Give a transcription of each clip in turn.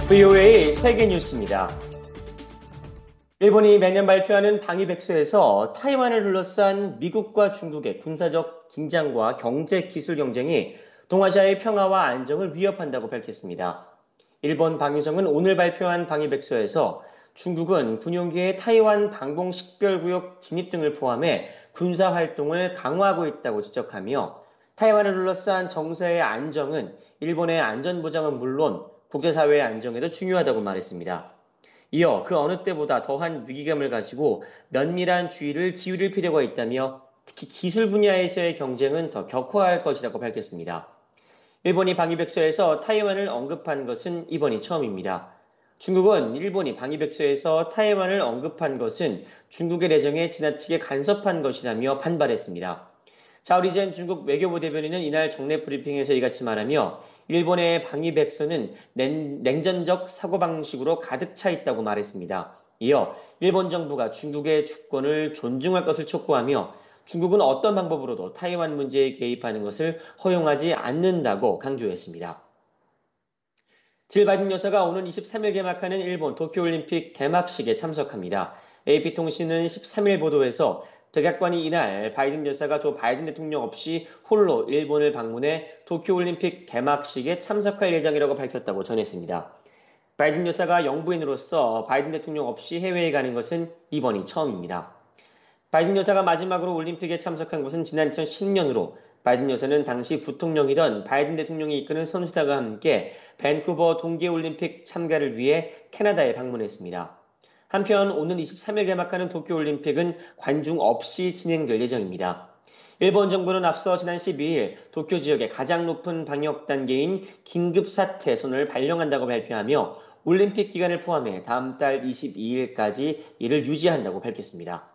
VOA 세계 뉴스입니다. 일본이 매년 발표하는 방위백서에서 타이완을 둘러싼 미국과 중국의 군사적 긴장과 경제 기술 경쟁이 동아시아의 평화와 안정을 위협한다고 밝혔습니다. 일본 방위성은 오늘 발표한 방위백서에서 중국은 군용기의 타이완 방공식별구역 진입 등을 포함해 군사활동을 강화하고 있다고 지적하며 타이완을 둘러싼 정세의 안정은 일본의 안전보장은 물론 국제사회의 안정에도 중요하다고 말했습니다. 이어 그 어느 때보다 더한 위기감을 가지고 면밀한 주의를 기울일 필요가 있다며 특히 기술 분야에서의 경쟁은 더 격화할 것이라고 밝혔습니다. 일본이 방위백서에서 타이완을 언급한 것은 이번이 처음입니다. 중국은 일본이 방위백서에서 타이완을 언급한 것은 중국의 내정에 지나치게 간섭한 것이라며 반발했습니다. 자오리젠 중국 외교부 대변인은 이날 정례 브리핑에서 이같이 말하며 일본의 방위백서는 냉전적 사고방식으로 가득 차 있다고 말했습니다. 이어 일본 정부가 중국의 주권을 존중할 것을 촉구하며 중국은 어떤 방법으로도 타이완 문제에 개입하는 것을 허용하지 않는다고 강조했습니다. 질 바이든 여사가 오는 23일 개막하는 일본 도쿄올림픽 개막식에 참석합니다. AP통신은 13일 보도에서 백악관이 이날 바이든 여사가 조 바이든 대통령 없이 홀로 일본을 방문해 도쿄올림픽 개막식에 참석할 예정이라고 밝혔다고 전했습니다. 바이든 여사가 영부인으로서 바이든 대통령 없이 해외에 가는 것은 이번이 처음입니다. 바이든 여사가 마지막으로 올림픽에 참석한 것은 지난 2010년으로 바이든 여사는 당시 부통령이던 바이든 대통령이 이끄는 선수단과 함께 밴쿠버 동계올림픽 참가를 위해 캐나다에 방문했습니다. 한편 오는 23일 개막하는 도쿄올림픽은 관중 없이 진행될 예정입니다. 일본 정부는 앞서 지난 12일 도쿄 지역의 가장 높은 방역 단계인 긴급사태선을 발령한다고 발표하며 올림픽 기간을 포함해 다음 달 22일까지 이를 유지한다고 밝혔습니다.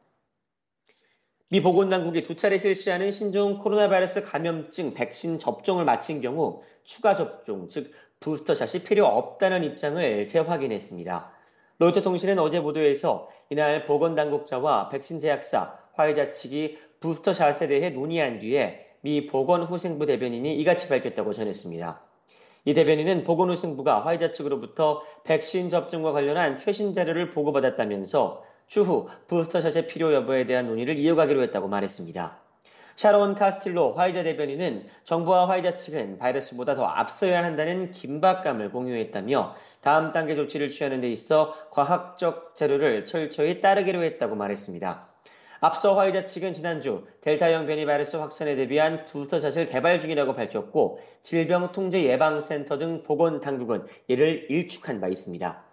미 보건당국이 두 차례 실시하는 신종 코로나 바이러스 감염증 백신 접종을 마친 경우 추가 접종, 즉 부스터샷이 필요 없다는 입장을 재확인했습니다. 로이터 통신은 어제 보도에서 이날 보건당국자와 백신 제약사, 화이자 측이 부스터샷에 대해 논의한 뒤에 미 보건후생부 대변인이 이같이 밝혔다고 전했습니다. 이 대변인은 보건후생부가 화이자 측으로부터 백신 접종과 관련한 최신 자료를 보고받았다면서 추후 부스터샷의 필요 여부에 대한 논의를 이어가기로 했다고 말했습니다. 샤론 카스틸로 화이자 대변인은 정부와 화이자 측은 바이러스보다 더 앞서야 한다는 긴박감을 공유했다며 다음 단계 조치를 취하는 데 있어 과학적 자료를 철저히 따르기로 했다고 말했습니다. 앞서 화이자 측은 지난주 델타형 변이 바이러스 확산에 대비한 부스터샷을 개발 중이라고 밝혔고 질병통제예방센터 등 보건당국은 이를 일축한 바 있습니다.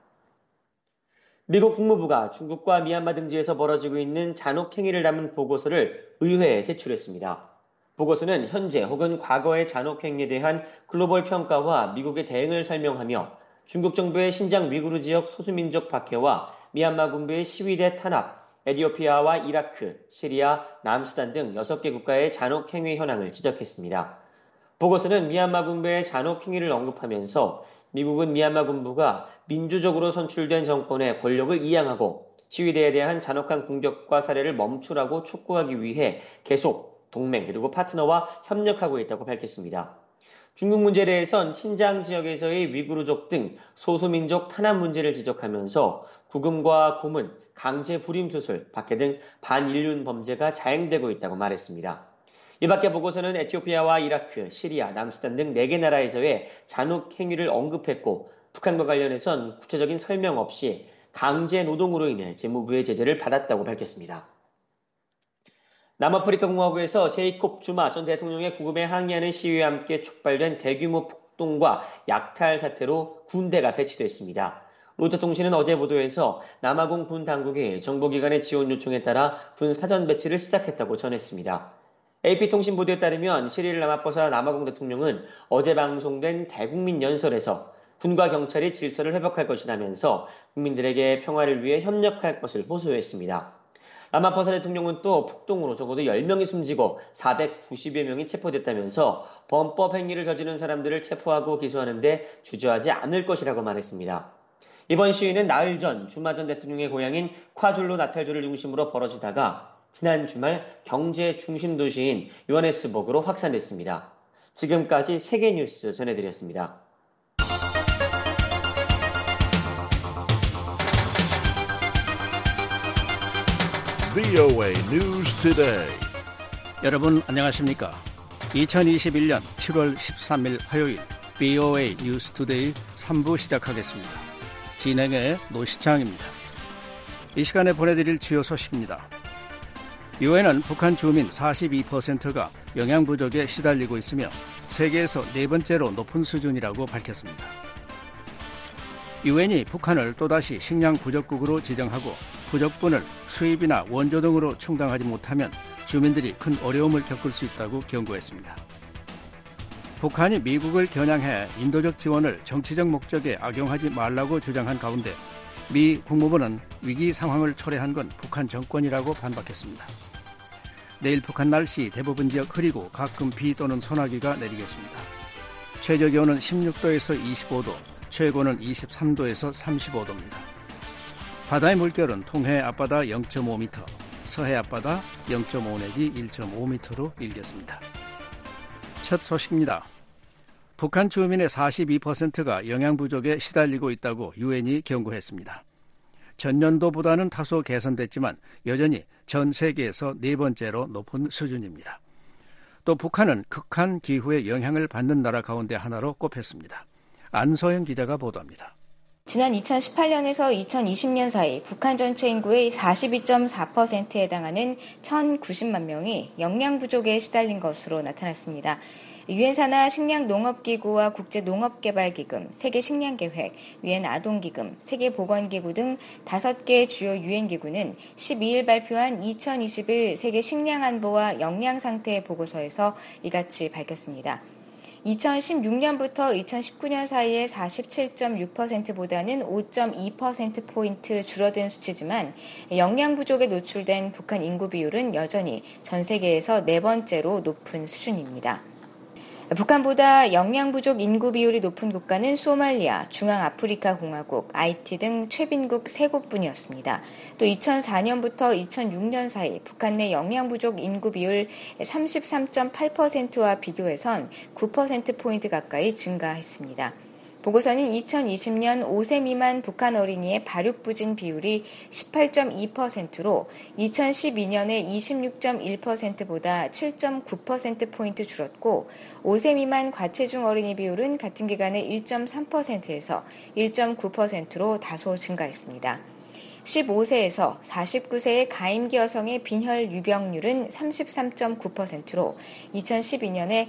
미국 국무부가 중국과 미얀마 등지에서 벌어지고 있는 잔혹행위를 담은 보고서를 의회에 제출했습니다. 보고서는 현재 혹은 과거의 잔혹행위에 대한 글로벌 평가와 미국의 대응을 설명하며 중국 정부의 신장 위구르 지역 소수민족 박해와 미얀마 군부의 시위대 탄압, 에티오피아와 이라크, 시리아, 남수단 등 6개 국가의 잔혹행위 현황을 지적했습니다. 보고서는 미얀마 군부의 잔혹행위를 언급하면서 미국은 미얀마 군부가 민주적으로 선출된 정권의 권력을 이양하고 시위대에 대한 잔혹한 공격과 사례를 멈추라고 촉구하기 위해 계속 동맹 그리고 파트너와 협력하고 있다고 밝혔습니다. 중국 문제에 대해선 신장 지역에서의 위구르족 등 소수민족 탄압 문제를 지적하면서 구금과 고문, 강제 불임수술, 박해 등 반인륜 범죄가 자행되고 있다고 말했습니다. 이 밖에 보고서는 에티오피아와 이라크, 시리아, 남수단 등 4개 나라에서의 잔혹 행위를 언급했고 북한과 관련해선 구체적인 설명 없이 강제 노동으로 인해 재무부의 제재를 받았다고 밝혔습니다. 남아프리카 공화국에서 제이콥 주마 전 대통령의 구금에 항의하는 시위와 함께 촉발된 대규모 폭동과 약탈 사태로 군대가 배치됐습니다. 로이터 통신은 어제 보도에서 남아공 군 당국이 정보기관의 지원 요청에 따라 군 사전 배치를 시작했다고 전했습니다. AP통신 보도에 따르면 시릴 라마포사 남아공 대통령은 어제 방송된 대국민 연설에서 군과 경찰이 질서를 회복할 것이라면서 국민들에게 평화를 위해 협력할 것을 호소했습니다. 라마포사 대통령은 또 폭동으로 적어도 10명이 숨지고 490여 명이 체포됐다면서 범법 행위를 저지른 사람들을 체포하고 기소하는데 주저하지 않을 것이라고 말했습니다. 이번 시위는 나흘 전 주마 전 대통령의 고향인 콰줄루 나탈주를 중심으로 벌어지다가 지난 주말 경제 중심 도시인 요하네스버그로 확산됐습니다. 지금까지 세계뉴스 전해드렸습니다. VOA News Today. 여러분 안녕하십니까? 2021년 7월 13일 화요일 VOA News Today 3부 시작하겠습니다. 진행의 노시창입니다. 이 시간에 보내드릴 주요 소식입니다. 유엔은 북한 주민 42%가 영양 부족에 시달리고 있으며 세계에서 네 번째로 높은 수준이라고 밝혔습니다. 유엔이 북한을 또다시 식량 부족국으로 지정하고 부족분을 수입이나 원조 등으로 충당하지 못하면 주민들이 큰 어려움을 겪을 수 있다고 경고했습니다. 북한이 미국을 겨냥해 인도적 지원을 정치적 목적에 악용하지 말라고 주장한 가운데 미 국무부는 위기 상황을 초래한 건 북한 정권이라고 반박했습니다. 내일 북한 날씨 대부분 지역 흐리고 가끔 비 또는 소나기가 내리겠습니다. 최저기온은 16도에서 25도, 최고는 23도에서 35도입니다. 바다의 물결은 동해 앞바다 0.5m, 서해 앞바다 0.5 내지 1.5m로 일겠습니다. 첫 소식입니다. 북한 주민의 42%가 영양 부족에 시달리고 있다고 유엔이 경고했습니다. 전년도보다는 다소 개선됐지만 여전히 전 세계에서 네 번째로 높은 수준입니다. 또 북한은 극한 기후의 영향을 받는 나라 가운데 하나로 꼽혔습니다. 안소영 기자가 보도합니다. 지난 2018년에서 2020년 사이 북한 전체 인구의 42.4%에 해당하는 1,090만 명이 영양 부족에 시달린 것으로 나타났습니다. 유엔 산하 식량농업기구와 국제농업개발기금, 세계식량계획, 유엔 아동기금, 세계보건기구 등 5개 주요 유엔기구는 12일 발표한 2021 세계식량안보와 영양상태 보고서에서 이같이 밝혔습니다. 2016년부터 2019년 사이에 47.6%보다는 5.2%포인트 줄어든 수치지만 영양 부족에 노출된 북한 인구 비율은 여전히 전 세계에서 네 번째로 높은 수준입니다. 북한보다 영양 부족 인구 비율이 높은 국가는 소말리아, 중앙아프리카 공화국, 하이티 등 최빈국 3곳뿐이었습니다. 또 2004년부터 2006년 사이 북한 내 영양 부족 인구 비율 33.8%와 비교해선 9%포인트 가까이 증가했습니다. 보고서는 2020년 5세 미만 북한 어린이의 발육부진 비율이 18.2%로 2012년의 26.1%보다 7.9%포인트 줄었고 5세 미만 과체중 어린이 비율은 같은 기간에 1.3%에서 1.9%로 다소 증가했습니다. 15세에서 49세의 가임기 여성의 빈혈 유병률은 33.9%로 2012년에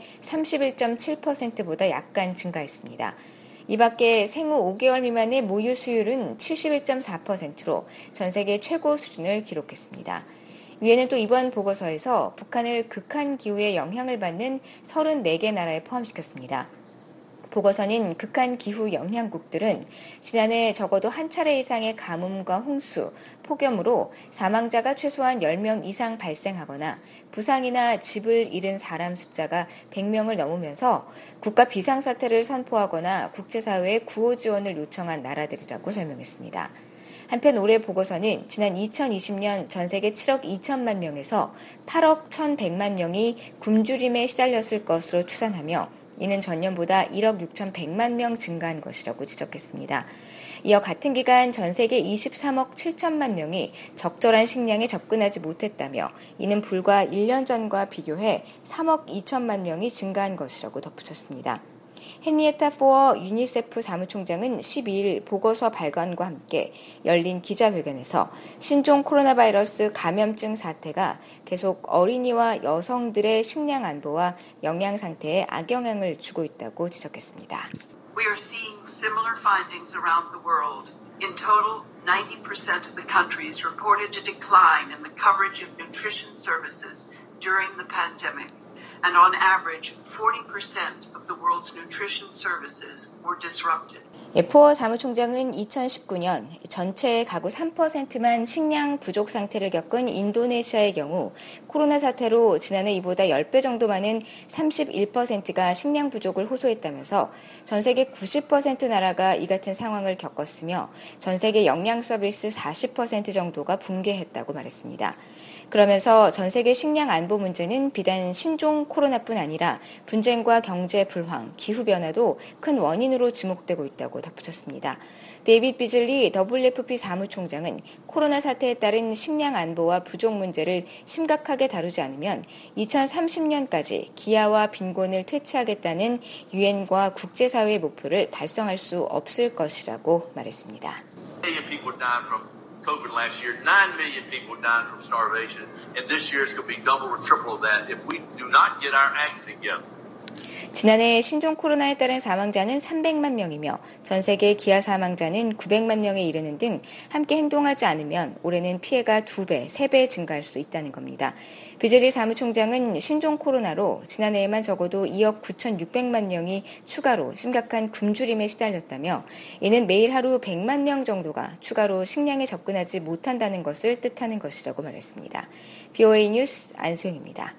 31.7%보다 약간 증가했습니다. 이 밖에 생후 5개월 미만의 모유 수율은 71.4%로 전 세계 최고 수준을 기록했습니다. 유엔은 또 이번 보고서에서 북한을 극한 기후의 영향을 받는 34개 나라에 포함시켰습니다. 보고서는 극한 기후 영향국들은 지난해 적어도 한 차례 이상의 가뭄과 홍수, 폭염으로 사망자가 최소한 10명 이상 발생하거나 부상이나 집을 잃은 사람 숫자가 100명을 넘으면서 국가 비상사태를 선포하거나 국제사회에 구호 지원을 요청한 나라들이라고 설명했습니다. 한편 올해 보고서는 지난 2020년 전 세계 7억 2천만 명에서 8억 1,100만 명이 굶주림에 시달렸을 것으로 추산하며 이는 전년보다 1억 6,100만 명 증가한 것이라고 지적했습니다. 이어 같은 기간 전 세계 23억 7천만 명이 적절한 식량에 접근하지 못했다며 이는 불과 1년 전과 비교해 3억 2천만 명이 증가한 것이라고 덧붙였습니다. 헨리에타 포어 유니세프 사무총장은 12일 보고서 발간과 함께 열린 기자회견에서 신종 코로나 바이러스 감염증 사태가 계속 어린이와 여성들의 식량 안보와 영양 상태에 악영향을 주고 있다고 지적했습니다. We are seeing similar findings around the world. In total, 90% of the countries reported a decline in the coverage of nutrition services during the pandemic. And on average, 40% of the world's nutrition services were disrupted. 포어 사무총장은 2019년 전체 가구 3%만 식량 부족 상태를 겪은 인도네시아의 경우 코로나 사태로 지난해 이보다 10배 정도 많은 31%가 식량 부족을 호소했다면서 전 세계 90% 나라가 이 같은 상황을 겪었으며 전 세계 영양 서비스 40% 정도가 붕괴했다고 말했습니다. 그러면서 전 세계 식량 안보 문제는 비단 신종 코로나뿐 아니라 분쟁과 경제 불황, 기후변화도 큰 원인으로 지목되고 있다고 덧붙였습니다. 데이빗 비즐리 WFP 사무총장은 코로나 사태에 따른 식량 안보와 부족 문제를 심각하게 다루지 않으면 2030년까지 기아와 빈곤을 퇴치하겠다는 유엔과 국제사회의 목표를 달성할 수 없을 것이라고 말했습니다. COVID last year, 9 million people died from starvation, and this year it's going to be double or triple of that if we do not get our act together. 지난해 신종 코로나에 따른 사망자는 300만 명이며 전 세계 기아 사망자는 900만 명에 이르는 등 함께 행동하지 않으면 올해는 피해가 2배, 3배 증가할 수 있다는 겁니다. 비즐리 사무총장은 신종 코로나로 지난해에만 적어도 2억 9,600만 명이 추가로 심각한 굶주림에 시달렸다며 이는 매일 하루 100만 명 정도가 추가로 식량에 접근하지 못한다는 것을 뜻하는 것이라고 말했습니다. BOA 뉴스 안소영입니다.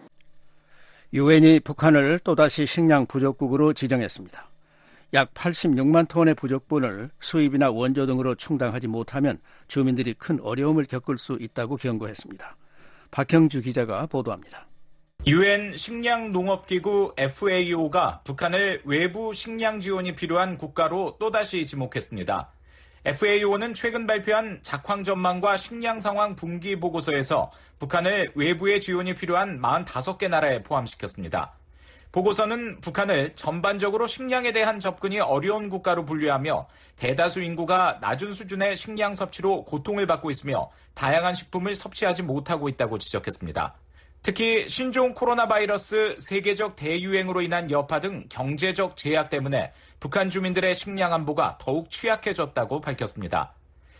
유엔이 북한을 또다시 식량 부족국으로 지정했습니다. 약 86만 톤의 부족분을 수입이나 원조 등으로 충당하지 못하면 주민들이 큰 어려움을 겪을 수 있다고 경고했습니다. 박형주 기자가 보도합니다. 유엔 식량농업기구 FAO가 북한을 외부 식량 지원이 필요한 국가로 또다시 지목했습니다. FAO는 최근 발표한 작황 전망과 식량 상황 분기 보고서에서 북한을 외부의 지원이 필요한 45개 나라에 포함시켰습니다. 보고서는 북한을 전반적으로 식량에 대한 접근이 어려운 국가로 분류하며 대다수 인구가 낮은 수준의 식량 섭취로 고통을 받고 있으며 다양한 식품을 섭취하지 못하고 있다고 지적했습니다. 특히 신종 코로나 바이러스 세계적 대유행으로 인한 여파 등 경제적 제약 때문에 북한 주민들의 식량 안보가 더욱 취약해졌다고 밝혔습니다.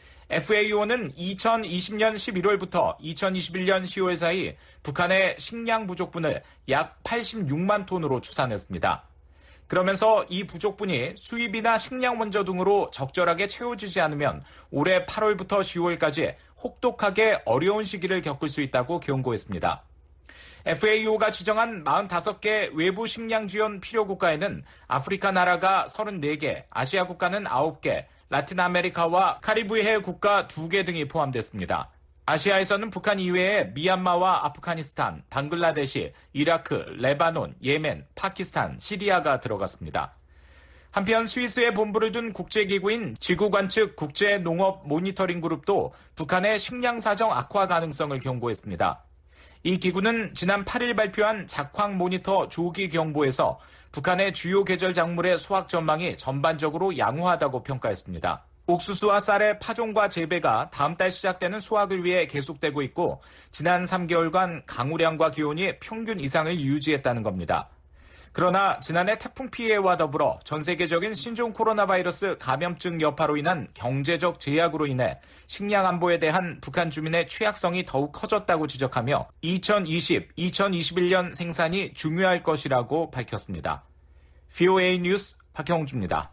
FAO는 2020년 11월부터 2021년 10월 사이 북한의 식량 부족분을 약 86만 톤으로 추산했습니다. 그러면서 이 부족분이 수입이나 식량 원조 등으로 적절하게 채워지지 않으면 올해 8월부터 10월까지 혹독하게 어려운 시기를 겪을 수 있다고 경고했습니다. FAO가 지정한 45개 외부 식량 지원 필요 국가에는 아프리카 나라가 34개, 아시아 국가는 9개, 라틴 아메리카와 카리브해 국가 2개 등이 포함됐습니다. 아시아에서는 북한 이외에 미얀마와 아프가니스탄, 방글라데시, 이라크, 레바논, 예멘, 파키스탄, 시리아가 들어갔습니다. 한편 스위스에 본부를 둔 국제기구인 지구관측 국제농업 모니터링 그룹도 북한의 식량 사정 악화 가능성을 경고했습니다. 이 기구는 지난 8일 발표한 작황 모니터 조기 경보에서 북한의 주요 계절 작물의 수확 전망이 전반적으로 양호하다고 평가했습니다. 옥수수와 쌀의 파종과 재배가 다음 달 시작되는 수확을 위해 계속되고 있고 지난 3개월간 강우량과 기온이 평균 이상을 유지했다는 겁니다. 그러나 지난해 태풍 피해와 더불어 전 세계적인 신종 코로나 바이러스 감염증 여파로 인한 경제적 제약으로 인해 식량 안보에 대한 북한 주민의 취약성이 더욱 커졌다고 지적하며 2020, 2021년 생산이 중요할 것이라고 밝혔습니다. BOA 뉴스 박형주입니다.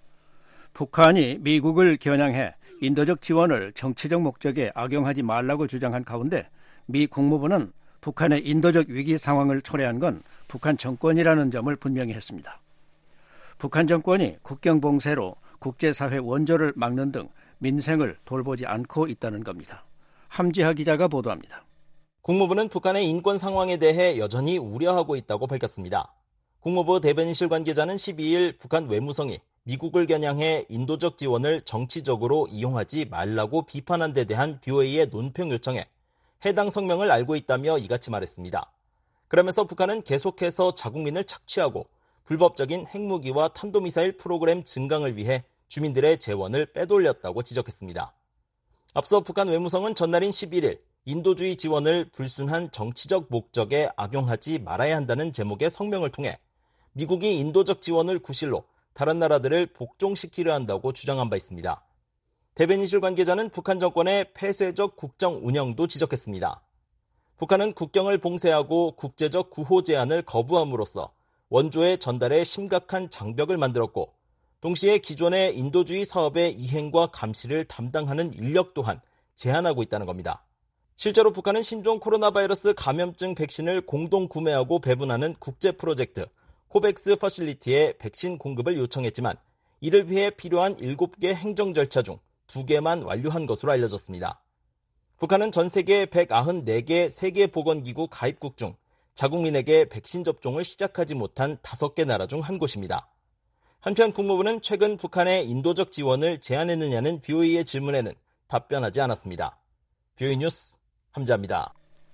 북한이 미국을 겨냥해 인도적 지원을 정치적 목적에 악용하지 말라고 주장한 가운데 미 국무부는 북한의 인도적 위기 상황을 초래한 건 북한 정권이라는 점을 분명히 했습니다. 북한 정권이 국경 봉쇄로 국제사회 원조를 막는 등 민생을 돌보지 않고 있다는 겁니다. 함지하 기자가 보도합니다. 국무부는 북한의 인권 상황에 대해 여전히 우려하고 있다고 밝혔습니다. 국무부 대변인실 관계자는 12일 북한 외무성이 미국을 겨냥해 인도적 지원을 정치적으로 이용하지 말라고 비판한 데 대한 BOA의 논평 요청에 해당 성명을 알고 있다며 이같이 말했습니다. 그러면서 북한은 계속해서 자국민을 착취하고 불법적인 핵무기와 탄도미사일 프로그램 증강을 위해 주민들의 재원을 빼돌렸다고 지적했습니다. 앞서 북한 외무성은 전날인 11일 인도주의 지원을 불순한 정치적 목적에 악용하지 말아야 한다는 제목의 성명을 통해 미국이 인도적 지원을 구실로 다른 나라들을 복종시키려 한다고 주장한 바 있습니다. 대변인실 관계자는 북한 정권의 폐쇄적 국정 운영도 지적했습니다. 북한은 국경을 봉쇄하고 국제적 구호 제한을 거부함으로써 원조의 전달에 심각한 장벽을 만들었고 동시에 기존의 인도주의 사업의 이행과 감시를 담당하는 인력 또한 제한하고 있다는 겁니다. 실제로 북한은 신종 코로나 바이러스 감염증 백신을 공동 구매하고 배분하는 국제 프로젝트 코백스 퍼실리티에 백신 공급을 요청했지만 이를 위해 필요한 7개 행정 절차 중 2개만 완료한 것으로 알려졌습니다. 북한은 전 세계 194개 세계보건기구 가입국 중 자국민에게 백신 접종을 시작하지 못한 5개 나라 중 한 곳입니다. 한편 국무부는 최근 북한의 인도적 지원을 제한했느냐는 BOA의 질문에는 답변하지 않았습니다. BOA 뉴스 함자입니다.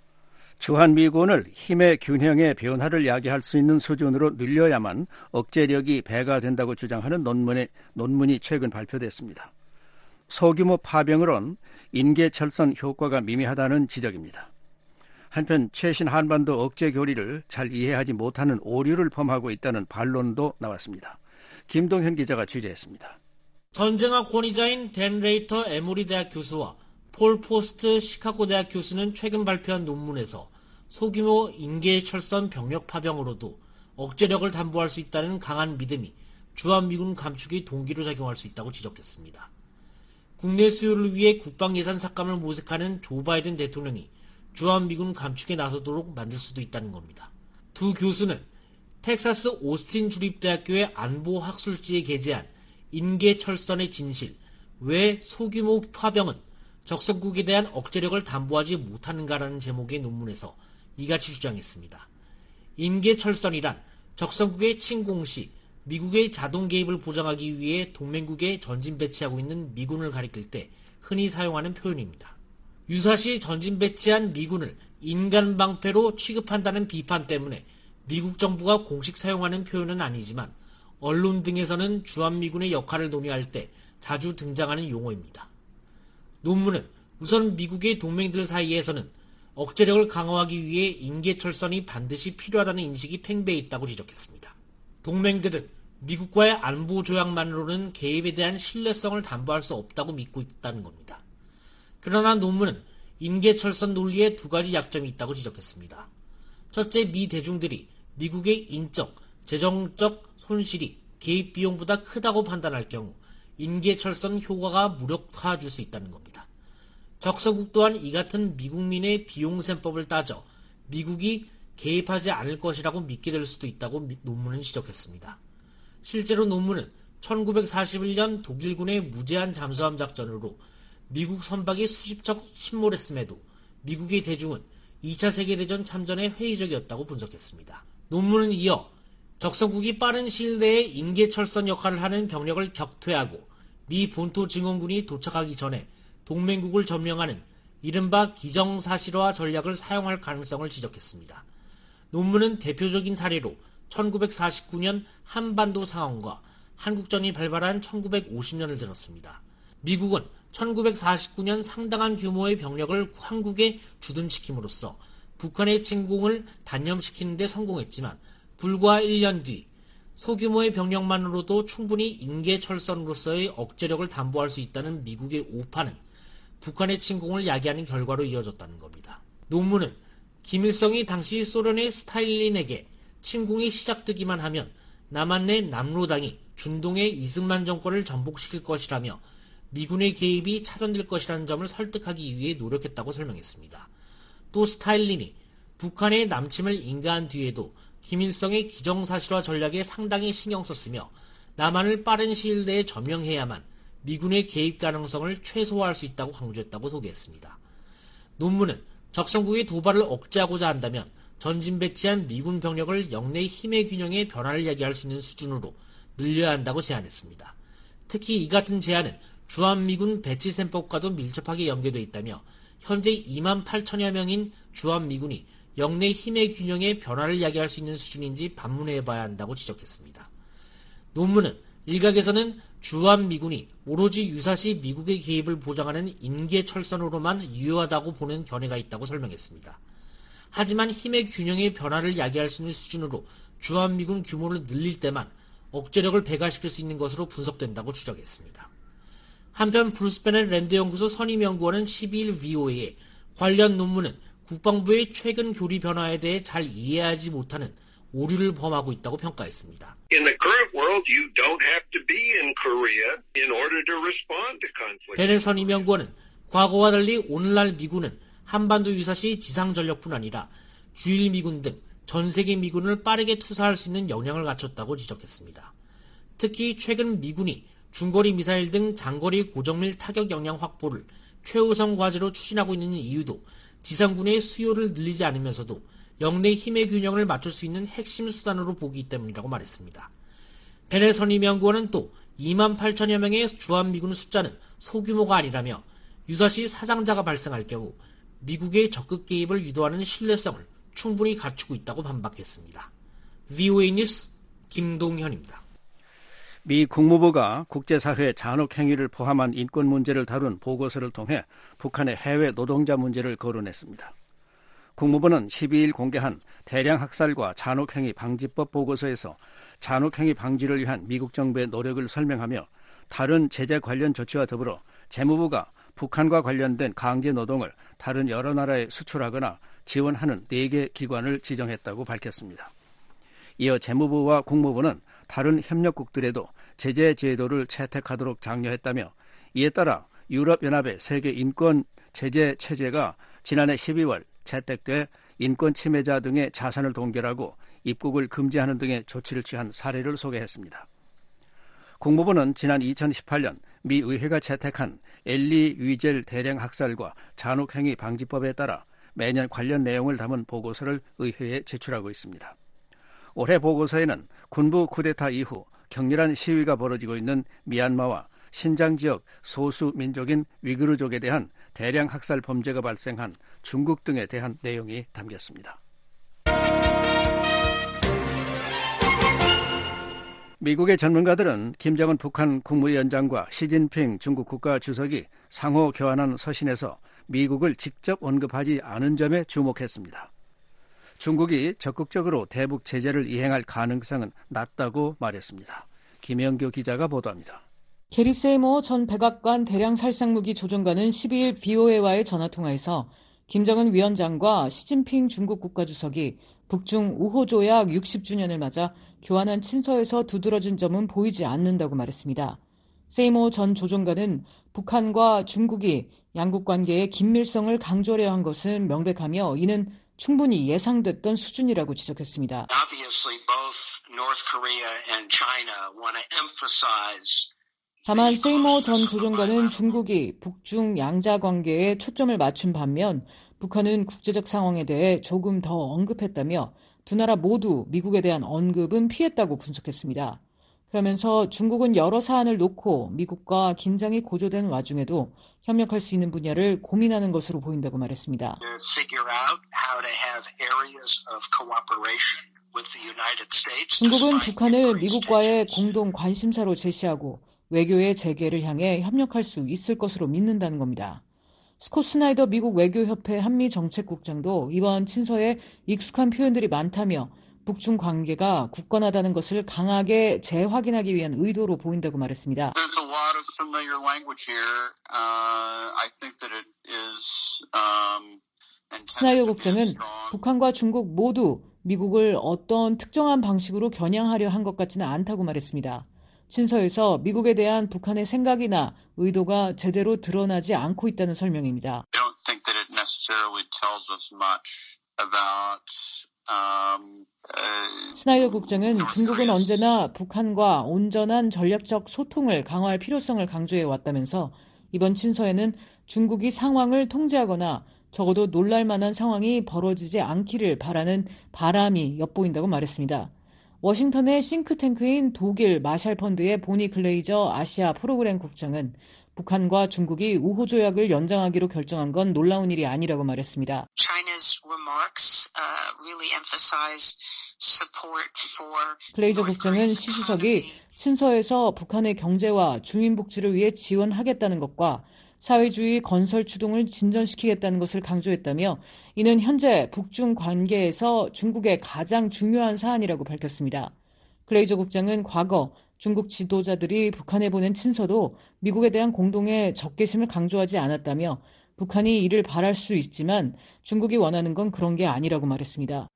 주한미군을 힘의 균형의 변화를 야기할 수 있는 수준으로 늘려야만 억제력이 배가 된다고 주장하는 논문이 최근 발표됐습니다. 소규모 파병으론 인계철선 효과가 미미하다는 지적입니다. 한편 최신 한반도 억제 교리를 잘 이해하지 못하는 오류를 범하고 있다는 반론도 나왔습니다. 김동현 기자가 취재했습니다. 전쟁학 권위자인 댄 레이터 에모리 대학 교수와 폴 포스트 시카고 대학 교수는 최근 발표한 논문에서 소규모 인계철선 병력 파병으로도 억제력을 담보할 수 있다는 강한 믿음이 주한미군 감축의 동기로 작용할 수 있다고 지적했습니다. 국내 수요를 위해 국방예산 삭감을 모색하는 조 바이든 대통령이 주한미군 감축에 나서도록 만들 수도 있다는 겁니다. 두 교수는 텍사스 오스틴 주립대학교의 안보학술지에 게재한 인계철선의 진실, 왜 소규모 파병은 적성국에 대한 억제력을 담보하지 못하는가라는 제목의 논문에서 이같이 주장했습니다. 인계철선이란 적성국의 침공 시 미국의 자동 개입을 보장하기 위해 동맹국에 전진 배치하고 있는 미군을 가리킬 때 흔히 사용하는 표현입니다. 유사시 전진 배치한 미군을 인간 방패로 취급한다는 비판 때문에 미국 정부가 공식 사용하는 표현은 아니지만 언론 등에서는 주한미군의 역할을 논의할 때 자주 등장하는 용어입니다. 논문은 우선 미국의 동맹들 사이에서는 억제력을 강화하기 위해 인계철선이 반드시 필요하다는 인식이 팽배해 있다고 지적했습니다. 동맹들은 미국과의 안보 조약만으로는 개입에 대한 신뢰성을 담보할 수 없다고 믿고 있다는 겁니다. 그러나 논문은 인계철선 논리에 두 가지 약점이 있다고 지적했습니다. 첫째, 미 대중들이 미국의 인적, 재정적 손실이 개입 비용보다 크다고 판단할 경우 인계철선 효과가 무력화될 수 있다는 겁니다. 적성국 또한 이 같은 미국민의 비용셈법을 따져 미국이 개입하지 않을 것이라고 믿게 될 수도 있다고 논문은 지적했습니다. 실제로 논문은 1941년 독일군의 무제한 잠수함 작전으로 미국 선박이 수십 척 침몰했음에도 미국의 대중은 2차 세계대전 참전에 회의적이었다고 분석했습니다. 논문은 이어 적성국이 빠른 시일 내에 인계철선 역할을 하는 병력을 격퇴하고 미 본토 증원군이 도착하기 전에 동맹국을 점령하는 이른바 기정사실화 전략을 사용할 가능성을 지적했습니다. 논문은 대표적인 사례로 1949년 한반도 상황과 한국전이 발발한 1950년을 들었습니다. 미국은 1949년 상당한 규모의 병력을 한국에 주둔시킴으로써 북한의 침공을 단념시키는 데 성공했지만 불과 1년 뒤 소규모의 병력만으로도 충분히 인계철선으로서의 억제력을 담보할 수 있다는 미국의 오판은 북한의 침공을 야기하는 결과로 이어졌다는 겁니다. 논문은 김일성이 당시 소련의 스탈린에게 침공이 시작되기만 하면 남한내 남로당이 준동의 이승만 정권을 전복시킬 것이라며 미군의 개입이 차단될 것이라는 점을 설득하기 위해 노력했다고 설명했습니다. 또 스탈린이 북한의 남침을 인가한 뒤에도 김일성의 기정사실화 전략에 상당히 신경 썼으며 남한을 빠른 시일 내에 점령해야만 미군의 개입 가능성을 최소화할 수 있다고 강조했다고 소개했습니다. 논문은 적성국의 도발을 억제하고자 한다면 전진 배치한 미군 병력을 영내 힘의 균형의 변화를 야기할 수 있는 수준으로 늘려야 한다고 제안했습니다. 특히 이 같은 제안은 주한미군 배치셈법과도 밀접하게 연계되어 있다며 현재 2만 8천여 명인 주한미군이 영내 힘의 균형의 변화를 야기할 수 있는 수준인지 반문해봐야 한다고 지적했습니다. 논문은 일각에서는 주한미군이 오로지 유사시 미국의 개입을 보장하는 인계철선으로만 유효하다고 보는 견해가 있다고 설명했습니다. 하지만 힘의 균형의 변화를 야기할 수 있는 수준으로 주한미군 규모를 늘릴 때만 억제력을 배가시킬 수 있는 것으로 분석된다고 추적했습니다. 한편 브루스 베넷 랜드 연구소 선임연구원은 12일 VOA에 관련 논문은 국방부의 최근 교리 변화에 대해 잘 이해하지 못하는 오류를 범하고 있다고 평가했습니다. In the current world, you don't have to be in Korea in order to respond to conflict. 베넷 선임연구원은 과거와 달리 오늘날 미군은 한반도 유사시 지상전력뿐 아니라 주일 미군 등 전 세계 미군을 빠르게 투사할 수 있는 역량을 갖췄다고 지적했습니다. 특히 최근 미군이 중거리 미사일 등 장거리 고정밀 타격 역량 확보를 최우선 과제로 추진하고 있는 이유도 지상군의 수요를 늘리지 않으면서도 영내 힘의 균형을 맞출 수 있는 핵심 수단으로 보기 때문이라고 말했습니다. 벤의 선임연구원은 또 2만 8천여 명의 주한미군 숫자는 소규모가 아니라며 유사시 사상자가 발생할 경우 미국의 적극 개입을 유도하는 신뢰성을 충분히 갖추고 있다고 반박했습니다. VOA 뉴스 김동현입니다. 미 국무부가 국제사회 잔혹 행위를 포함한 인권 문제를 다룬 보고서를 통해 북한의 해외 노동자 문제를 거론했습니다. 국무부는 12일 공개한 대량 학살과 잔혹행위 방지법 보고서에서 잔혹행위 방지를 위한 미국 정부의 노력을 설명하며 다른 제재 관련 조치와 더불어 재무부가 북한과 관련된 강제 노동을 다른 여러 나라에 수출하거나 지원하는 4개 기관을 지정했다고 밝혔습니다. 이어 재무부와 국무부는 다른 협력국들에도 제재 제도를 채택하도록 장려했다며 이에 따라 유럽연합의 세계 인권 제재 체제가 지난해 12월 채택돼 인권 침해자 등의 자산을 동결하고 입국을 금지하는 등의 조치를 취한 사례를 소개했습니다. 국무부는 지난 2018년 미 의회가 채택한 엘리 위젤 대량 학살과 잔혹행위 방지법에 따라 매년 관련 내용을 담은 보고서를 의회에 제출하고 있습니다. 올해 보고서에는 군부 쿠데타 이후 격렬한 시위가 벌어지고 있는 미얀마와 신장 지역 소수 민족인 위구르족에 대한 대량 학살 범죄가 발생한 중국 등에 대한 내용이 담겼습니다. 미국의 전문가들은 김정은 북한 국무위원장과 시진핑 중국 국가주석이 상호 교환한 서신에서 미국을 직접 언급하지 않은 점에 주목했습니다. 중국이 적극적으로 대북 제재를 이행할 가능성은 낮다고 말했습니다. 김영교 기자가 보도합니다. 게리 세이모 전 백악관 대량 살상무기 조종관은 12일 VOA와의 전화통화에서 김정은 위원장과 시진핑 중국 국가주석이 북중 우호조약 60주년을 맞아 교환한 친서에서 두드러진 점은 보이지 않는다고 말했습니다. 세이모 전 조종관은 북한과 중국이 양국 관계의 긴밀성을 강조하려 한 것은 명백하며 이는 충분히 예상됐던 수준이라고 지적했습니다. 다만 세이모 전 조종관은 중국이 북중 양자 관계에 초점을 맞춘 반면 북한은 국제적 상황에 대해 조금 더 언급했다며 두 나라 모두 미국에 대한 언급은 피했다고 분석했습니다. 그러면서 중국은 여러 사안을 놓고 미국과 긴장이 고조된 와중에도 협력할 수 있는 분야를 고민하는 것으로 보인다고 말했습니다. 중국은 북한을 미국과의 공동 관심사로 제시하고 외교의 재개를 향해 협력할 수 있을 것으로 믿는다는 겁니다. 스콧 스나이더 미국 외교협회 한미정책국장도 이번 친서에 익숙한 표현들이 많다며 북중 관계가 굳건하다는 것을 강하게 재확인하기 위한 의도로 보인다고 말했습니다. 스나이더 국장은 북한과 중국 모두 미국을 어떤 특정한 방식으로 겨냥하려 한 것 같지는 않다고 말했습니다. 친서에서 미국에 대한 북한의 생각이나 의도가 제대로 드러나지 않고 있다는 설명입니다. 스나이더 국장은 중국은 언제나 북한과 온전한 전략적 소통을 강화할 필요성을 강조해 왔다면서 이번 친서에는 중국이 상황을 통제하거나 적어도 놀랄 만한 상황이 벌어지지 않기를 바라는 바람이 엿보인다고 말했습니다. 워싱턴의 싱크탱크인 독일 마샬펀드의 보니 글레이저 아시아 프로그램 국장은 북한과 중국이 우호조약을 연장하기로 결정한 건 놀라운 일이 아니라고 말했습니다. 글레이저 국장은 시 주석이 친서에서 북한의 경제와 주민 복지를 위해 지원하겠다는 것과 사회주의 건설 추동을 진전시키겠다는 것을 강조했다며 이는 현재 북중 관계에서 중국의 가장 중요한 사안이라고 밝혔습니다. 글레이저 국장은 과거 중국 지도자들이 북한에 보낸 친서도 미국에 대한 공동의 적개심을 강조하지 않았다며 북한이 이를 바랄 수 있지만 중국이 원하는 건 그런 게 아니라고 말했습니다.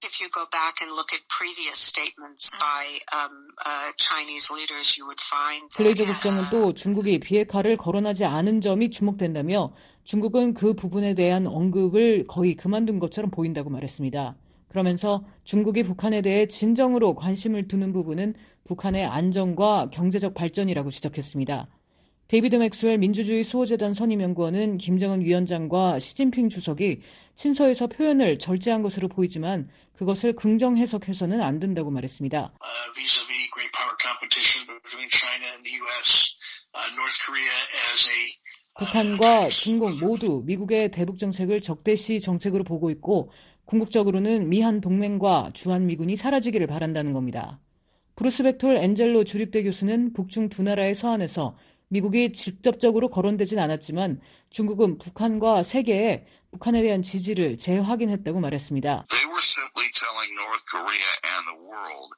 글레이저 국장은 또 중국이 비핵화를 거론하지 않은 점이 주목된다며 중국은 그 부분에 대한 언급을 거의 그만둔 것처럼 보인다고 말했습니다. 그러면서 중국이 북한에 대해 진정으로 관심을 두는 부분은 북한의 안정과 경제적 발전이라고 지적했습니다. 데이비드 맥스웰 민주주의 수호재단 선임연구원은 김정은 위원장과 시진핑 주석이 친서에서 표현을 절제한 것으로 보이지만 그것을 긍정 해석해서는 안 된다고 말했습니다. Vis-a-vis great power competition between China and the U.S., North Korea as a 북한과 중국 모두 미국의 대북 정책을 적대시 정책으로 보고 있고 궁극적으로는 미한 동맹과 주한미군이 사라지기를 바란다는 겁니다. 브루스 벡톨 엔젤로 주립대 교수는 북중 두 나라의 서한에서 미국이 직접적으로 거론되진 않았지만 중국은 북한과 세계에 북한에 대한 지지를 재확인했다고 말했습니다. They were simply telling North Korea and the world,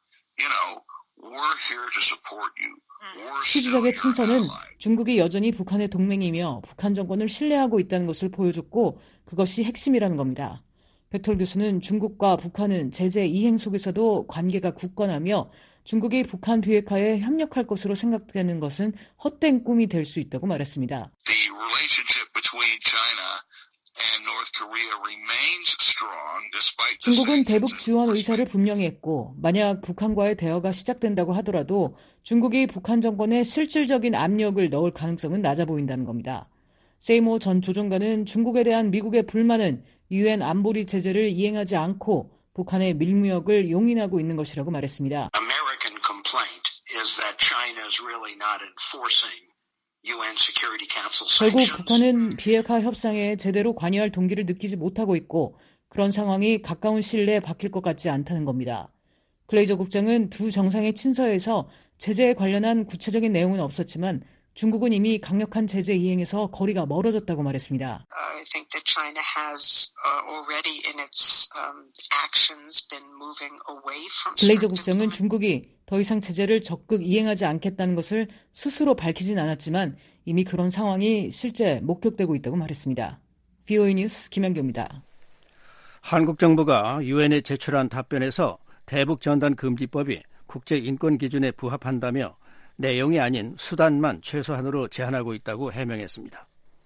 we're here to support you. 시주석의 친서는 중국이 여전히 북한의 동맹이며 북한 정권을 신뢰하고 있다는 것을 보여줬고 그것이 핵심이라는 겁니다. 벡톨 교수는 중국과 북한은 제재 이행 속에서도 관계가 굳건하며 중국이 북한 비핵화에 협력할 것으로 생각되는 것은 헛된 꿈이 될 수 있다고 말했습니다. The relationship between China and North Korea remains strong despite the 중국은 대북 지원 의사를 분명히 했고 만약 북한과의 대화가 시작된다고 하더라도 중국이 북한 정권에 실질적인 압력을 넣을 가능성은 낮아 보인다는 겁니다. 세이모 전 조정관은 중국에 대한 미국의 불만은 유엔 안보리 제재를 이행하지 않고 북한의 밀무역을 용인하고 있는 것이라고 말했습니다. American complaint is that China is really not enforcing UN Security Council 결국 sanctions. 북한은 비핵화 협상에 제대로 관여할 동기를 느끼지 못하고 있고 그런 상황이 가까운 시일 내에 바뀔 것 같지 않다는 겁니다. 글레이저 국장은 두 정상의 친서에서 제재에 관련한 구체적인 내용은 없었지만 중국은 이미 강력한 제재 이행에서 거리가 멀어졌다고 말했습니다. I think that China has already in its actions been moving away from. 글레이저 국장은 중국이 더 이상 제재를 적극 이행하지 않겠다는 것을 스스로 밝히진 않았지만 이미 그런 상황이 실제 목격되고 있다고 말했습니다. VOA 뉴스 김현규입니다. 한국 정부가 유엔에 제출한 답변에서 대북 전단 금지법이 국제 인권 기준에 부합한다며 내용이 아닌 수단만 최소한으로 제한하고 있다고 해명했습니다.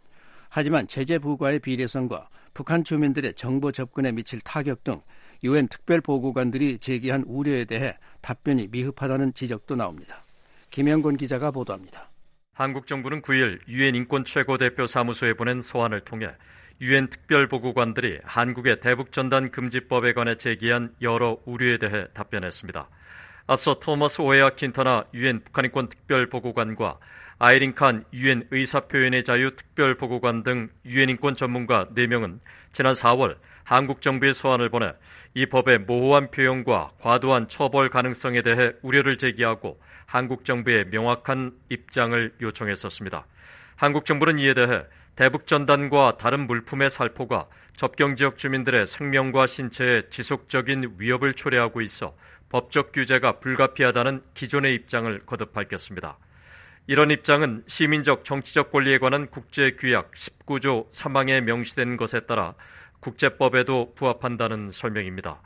하지만 제재 부과의 비례성과 북한 주민들의 정보 접근에 미칠 타격 등 유엔 특별보고관들이 제기한 우려에 대해 답변이 미흡하다는 지적도 나옵니다. 김영곤 기자가 보도합니다. 한국 정부는 9일 유엔 인권 최고대표 사무소에 보낸 서한을 통해 유엔 특별보고관들이 한국의 대북전단 금지법에 관해 제기한 여러 우려에 대해 답변했습니다. 앞서 토머스 오에아 킨터나 유엔 북한인권 특별보고관과 아이린 칸 유엔 의사표현의 자유 특별보고관 등 유엔 인권 전문가 4명은 지난 4월 한국 정부에 서한을 보내 이 법의 모호한 표현과 과도한 처벌 가능성에 대해 우려를 제기하고 한국 정부의 명확한 입장을 요청했었습니다. 한국 정부는 이에 대해 대북 전단과 다른 물품의 살포가 접경 지역 주민들의 생명과 신체에 지속적인 위협을 초래하고 있어 법적 규제가 불가피하다는 기존의 입장을 거듭 밝혔습니다. 이런 입장은 시민적 정치적 권리에 관한 국제규약 19조 3항에 명시된 것에 따라 국제법에도 부합한다는 설명입니다.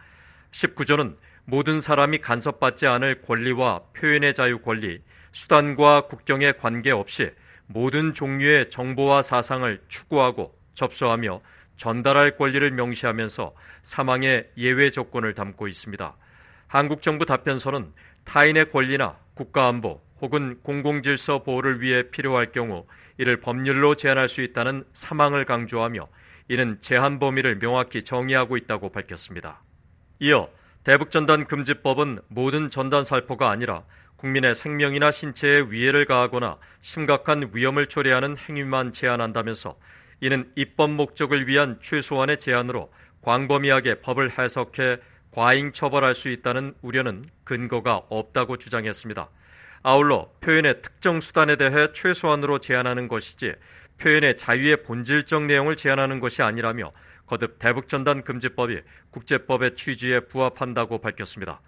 19조는 모든 사람이 간섭받지 않을 권리와 표현의 자유 권리, 수단과 국경에 관계없이 모든 종류의 정보와 사상을 추구하고 접수하며 전달할 권리를 명시하면서 사망의 예외 조건을 담고 있습니다. 한국 정부 답변서는 타인의 권리나 국가안보 혹은 공공질서 보호를 위해 필요할 경우 이를 법률로 제한할 수 있다는 사망을 강조하며 이는 제한 범위를 명확히 정의하고 있다고 밝혔습니다. 이어 대북전단 금지법은 모든 전단 살포가 아니라 국민의 생명이나 신체에 위해를 가하거나 심각한 위험을 초래하는 행위만 제한한다면서 이는 입법 목적을 위한 최소한의 제한으로 광범위하게 법을 해석해 과잉 처벌할 수 있다는 우려는 근거가 없다고 주장했습니다. 아울러 표현의 특정 수단에 대해 최소한으로 제한하는 것이지 표현의 자유의 본질적 내용을 제한하는 것이 아니라며 거듭 대북전단 금지법이 국제법의 취지에 부합한다고 밝혔습니다.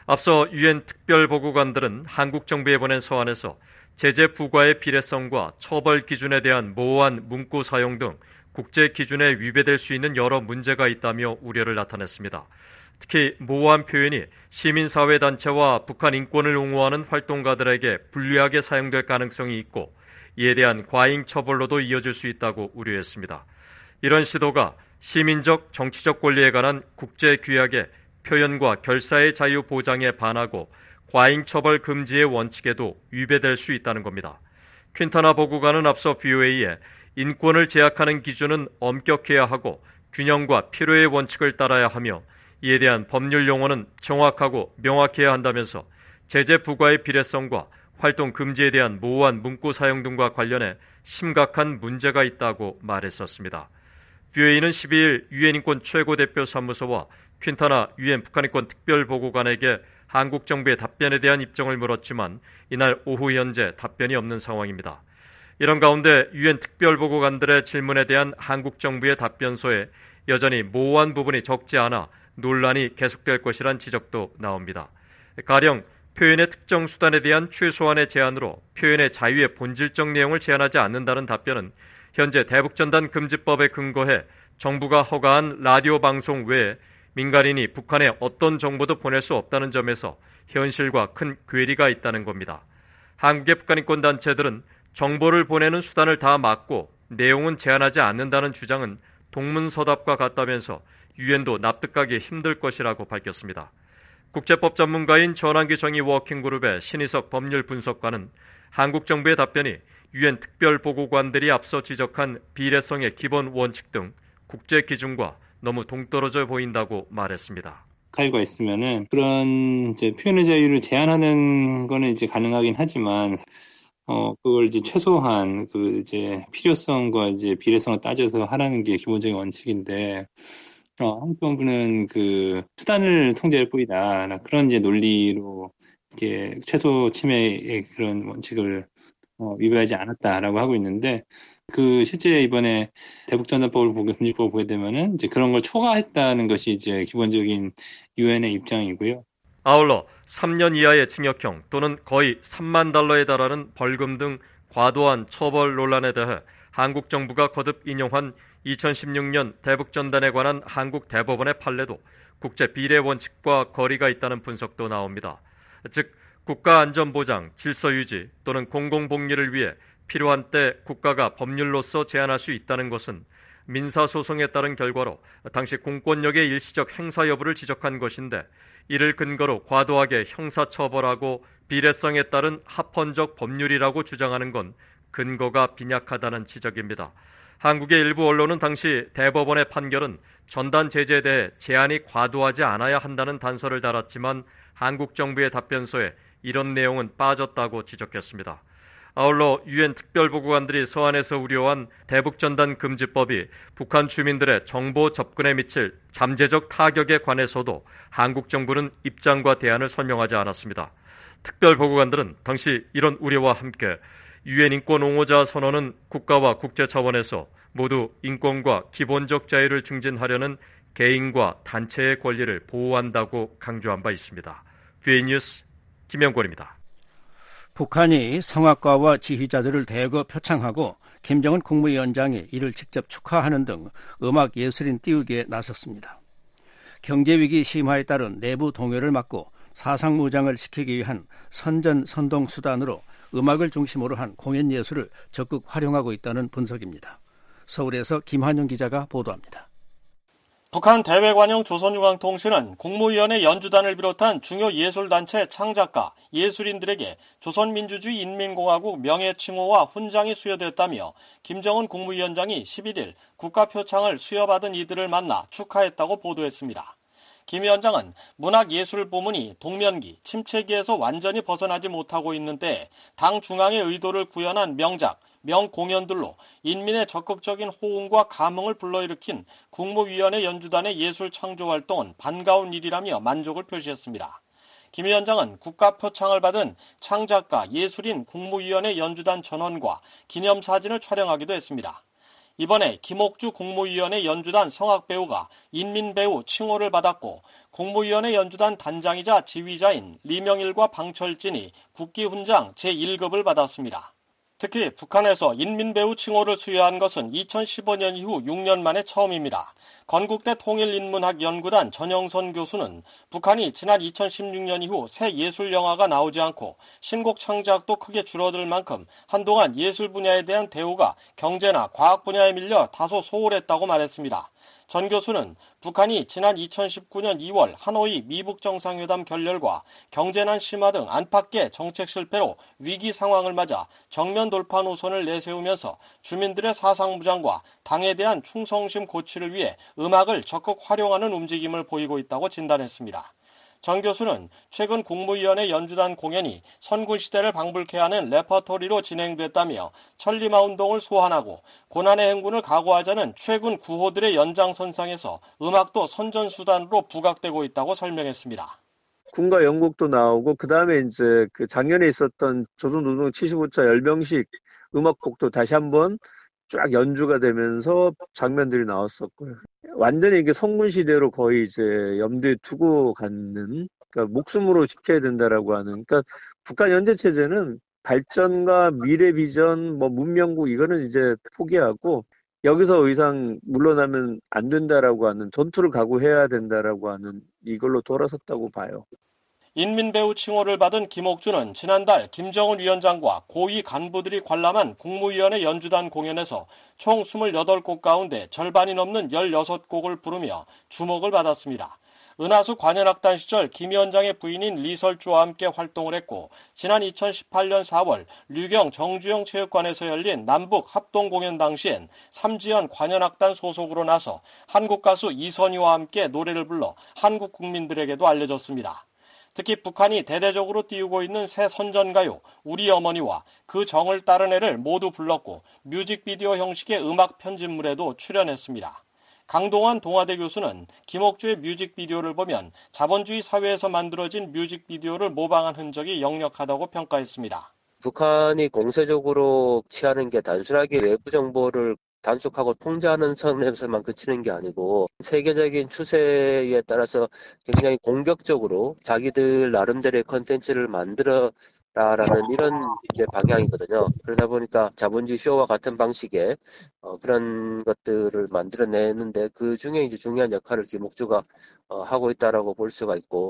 앞서 유엔 특별보고관들은 한국 정부에 보낸 서한에서 제재 부과의 비례성과 처벌 기준에 대한 모호한 문구 사용 등 국제 기준에 위배될 수 있는 여러 문제가 있다며 우려를 나타냈습니다. 특히 모호한 표현이 시민사회단체와 북한 인권을 옹호하는 활동가들에게 불리하게 사용될 가능성이 있고 이에 대한 과잉 처벌로도 이어질 수 있다고 우려했습니다. 이런 시도가 시민적, 정치적 권리에 관한 국제규약의 표현과 결사의 자유 보장에 반하고 과잉 처벌 금지의 원칙에도 위배될 수 있다는 겁니다. 퀸타나 보고관은 앞서 VOA에 인권을 제약하는 기준은 엄격해야 하고 균형과 필요의 원칙을 따라야 하며 이에 대한 법률 용어는 정확하고 명확해야 한다면서 제재 부과의 비례성과 활동 금지에 대한 모호한 문구 사용 등과 관련해 심각한 문제가 있다고 말했었습니다. VOA는 12일 유엔 인권 최고대표 사무소와 퀸타나 유엔 북한인권 특별보고관에게 한국 정부의 답변에 대한 입장을 물었지만 이날 오후 현재 답변이 없는 상황입니다. 이런 가운데 유엔 특별보고관들의 질문에 대한 한국 정부의 답변서에 여전히 모호한 부분이 적지 않아 논란이 계속될 것이란 지적도 나옵니다. 가령 표현의 특정 수단에 대한 최소한의 제한으로 표현의 자유의 본질적 내용을 제한하지 않는다는 답변은 현재 대북전단 금지법에 근거해 정부가 허가한 라디오 방송 외에 민간인이 북한에 어떤 정보도 보낼 수 없다는 점에서 현실과 큰 괴리가 있다는 겁니다. 한국의 북한인권 단체들은 정보를 보내는 수단을 다 막고 내용은 제한하지 않는다는 주장은 동문서답과 같다면서 유엔도 납득하기 힘들 것이라고 밝혔습니다. 국제법 전문가인 전환기 정의 워킹그룹의 신희석 법률 분석관은 한국 정부의 답변이 유엔 특별보고관들이 앞서 지적한 비례성의 기본 원칙 등 국제 기준과 너무 동떨어져 보인다고 말했습니다. 가요가 있으면은 그런 이제 표현의 자유를 제한하는 거는 이제 가능하긴 하지만 그걸 이제 최소한 그 이제 필요성과 이제 비례성을 따져서 하라는 게 기본적인 원칙인데 한국 정부는 그 수단을 통제할 뿐이다 그런 이제 논리로 이렇게 최소 침해의 그런 원칙을 위반하지 않았다라고 하고 있는데 그 실제 이번에 대북전단법을 금지법을 보게 되면은 이제 그런 걸 초과했다는 것이 이제 기본적인 유엔의 입장이고요. 아울러 3년 이하의 징역형 또는 거의 3만 달러에 달하는 벌금 등 과도한 처벌 논란에 대해 한국 정부가 거듭 인용한 2016년 대북전단에 관한 한국 대법원의 판례도 국제 비례 원칙과 거리가 있다는 분석도 나옵니다. 즉 국가안전보장, 질서유지 또는 공공복리를 위해 필요한 때 국가가 법률로서 제한할 수 있다는 것은 민사소송에 따른 결과로 당시 공권력의 일시적 행사 여부를 지적한 것인데 이를 근거로 과도하게 형사처벌하고 비례성에 따른 합헌적 법률이라고 주장하는 건 근거가 빈약하다는 지적입니다. 한국의 일부 언론은 당시 대법원의 판결은 전단 제재에 대해 제한이 과도하지 않아야 한다는 단서를 달았지만 한국 정부의 답변서에 이런 내용은 빠졌다고 지적했습니다. 아울러 유엔 특별보고관들이 서한에서 우려한 대북전단 금지법이 북한 주민들의 정보 접근에 미칠 잠재적 타격에 관해서도 한국 정부는 입장과 대안을 설명하지 않았습니다. 특별보고관들은 당시 이런 우려와 함께 유엔 인권 옹호자 선언은 국가와 국제 차원에서 모두 인권과 기본적 자유를 증진하려는 개인과 단체의 권리를 보호한다고 강조한 바 있습니다. VOA 뉴스 김영권입니다. 북한이 성악가와 지휘자들을 대거 표창하고 김정은 국무위원장이 이를 직접 축하하는 등 음악 예술인 띄우기에 나섰습니다. 경제위기 심화에 따른 내부 동요를 막고 사상무장을 시키기 위한 선전선동 수단으로 음악을 중심으로 한 공연 예술을 적극 활용하고 있다는 분석입니다. 서울에서 김한영 기자가 보도합니다. 북한 대외관용 조선중앙통신은 국무위원회 연주단을 비롯한 중요 예술단체 창작가, 예술인들에게 조선민주주의 인민공화국 명예칭호와 훈장이 수여됐다며 김정은 국무위원장이 11일 국가표창을 수여받은 이들을 만나 축하했다고 보도했습니다. 김 위원장은 문학예술부문이 동면기, 침체기에서 완전히 벗어나지 못하고 있는 때 당 중앙의 의도를 구현한 명작, 명공연들로 인민의 적극적인 호응과 감흥을 불러일으킨 국무위원회 연주단의 예술 창조 활동은 반가운 일이라며 만족을 표시했습니다. 김 위원장은 국가표창을 받은 창작가, 예술인 국무위원회 연주단 전원과 기념사진을 촬영하기도 했습니다. 이번에 김옥주 국무위원회 연주단 성악배우가 인민배우 칭호를 받았고 국무위원회 연주단 단장이자 지휘자인 리명일과 방철진이 국기훈장 제1급을 받았습니다. 특히 북한에서 인민배우 칭호를 수여한 것은 2015년 이후 6년 만에 처음입니다. 건국대 통일인문학연구단 전영선 교수는 북한이 지난 2016년 이후 새 예술영화가 나오지 않고 신곡 창작도 크게 줄어들 만큼 한동안 예술 분야에 대한 대우가 경제나 과학 분야에 밀려 다소 소홀했다고 말했습니다. 전 교수는 북한이 지난 2019년 2월 하노이 미북 정상회담 결렬과 경제난 심화 등 안팎의 정책 실패로 위기 상황을 맞아 정면 돌파 노선을 내세우면서 주민들의 사상무장과 당에 대한 충성심 고취를 위해 음악을 적극 활용하는 움직임을 보이고 있다고 진단했습니다. 전 교수는 최근 국무위원회 연주단 공연이 선군시대를 방불케 하는 레퍼토리로 진행됐다며 천리마운동을 소환하고 고난의 행군을 각오하자는 최근 구호들의 연장선상에서 음악도 선전수단으로 부각되고 있다고 설명했습니다. 군가 연곡도 나오고 그다음에 이제 그 작년에 있었던 조선노동 75차 열병식 음악곡도 다시 한번 쫙 연주가 되면서 장면들이 나왔었고요. 완전히 이게 성군시대로 거의 이제 염두에 두고 갖는, 그러니까 목숨으로 지켜야 된다라고 하는, 그러니까 북한 현재 체제는 발전과 미래 비전, 뭐 문명국 이거는 이제 포기하고 여기서 더 이상 물러나면 안 된다라고 하는, 전투를 각오해야 된다라고 하는 이걸로 돌아섰다고 봐요. 인민배우 칭호를 받은 김옥주는 지난달 김정은 위원장과 고위 간부들이 관람한 국무위원회 연주단 공연에서 총 28곡 가운데 절반이 넘는 16곡을 부르며 주목을 받았습니다. 은하수 관현악단 시절 김 위원장의 부인인 리설주와 함께 활동을 했고 지난 2018년 4월 류경 정주영 체육관에서 열린 남북 합동 공연 당시엔 삼지연 관현악단 소속으로 나서 한국 가수 이선희와 함께 노래를 불러 한국 국민들에게도 알려졌습니다. 특히 북한이 대대적으로 띄우고 있는 새 선전가요 우리 어머니와 그 정을 따른 애를 모두 불렀고 뮤직비디오 형식의 음악 편집물에도 출연했습니다. 강동환 동아대 교수는 김옥주의 뮤직비디오를 보면 자본주의 사회에서 만들어진 뮤직비디오를 모방한 흔적이 역력하다고 평가했습니다. 북한이 공세적으로 취하는 게 단순하게 외부 정보를 단속하고 통제하는 선에서만 그치는 게 아니고 세계적인 추세에 따라서 굉장히 공격적으로 자기들 나름대로의 컨텐츠를 만들어라라는 이런 이제 방향이거든요. 그러다 보니까 자본주의 쇼와 같은 방식의 그런 것들을 만들어내는데 그 중에 이제 중요한 역할을 김옥주가 하고 있다라고 볼 수가 있고.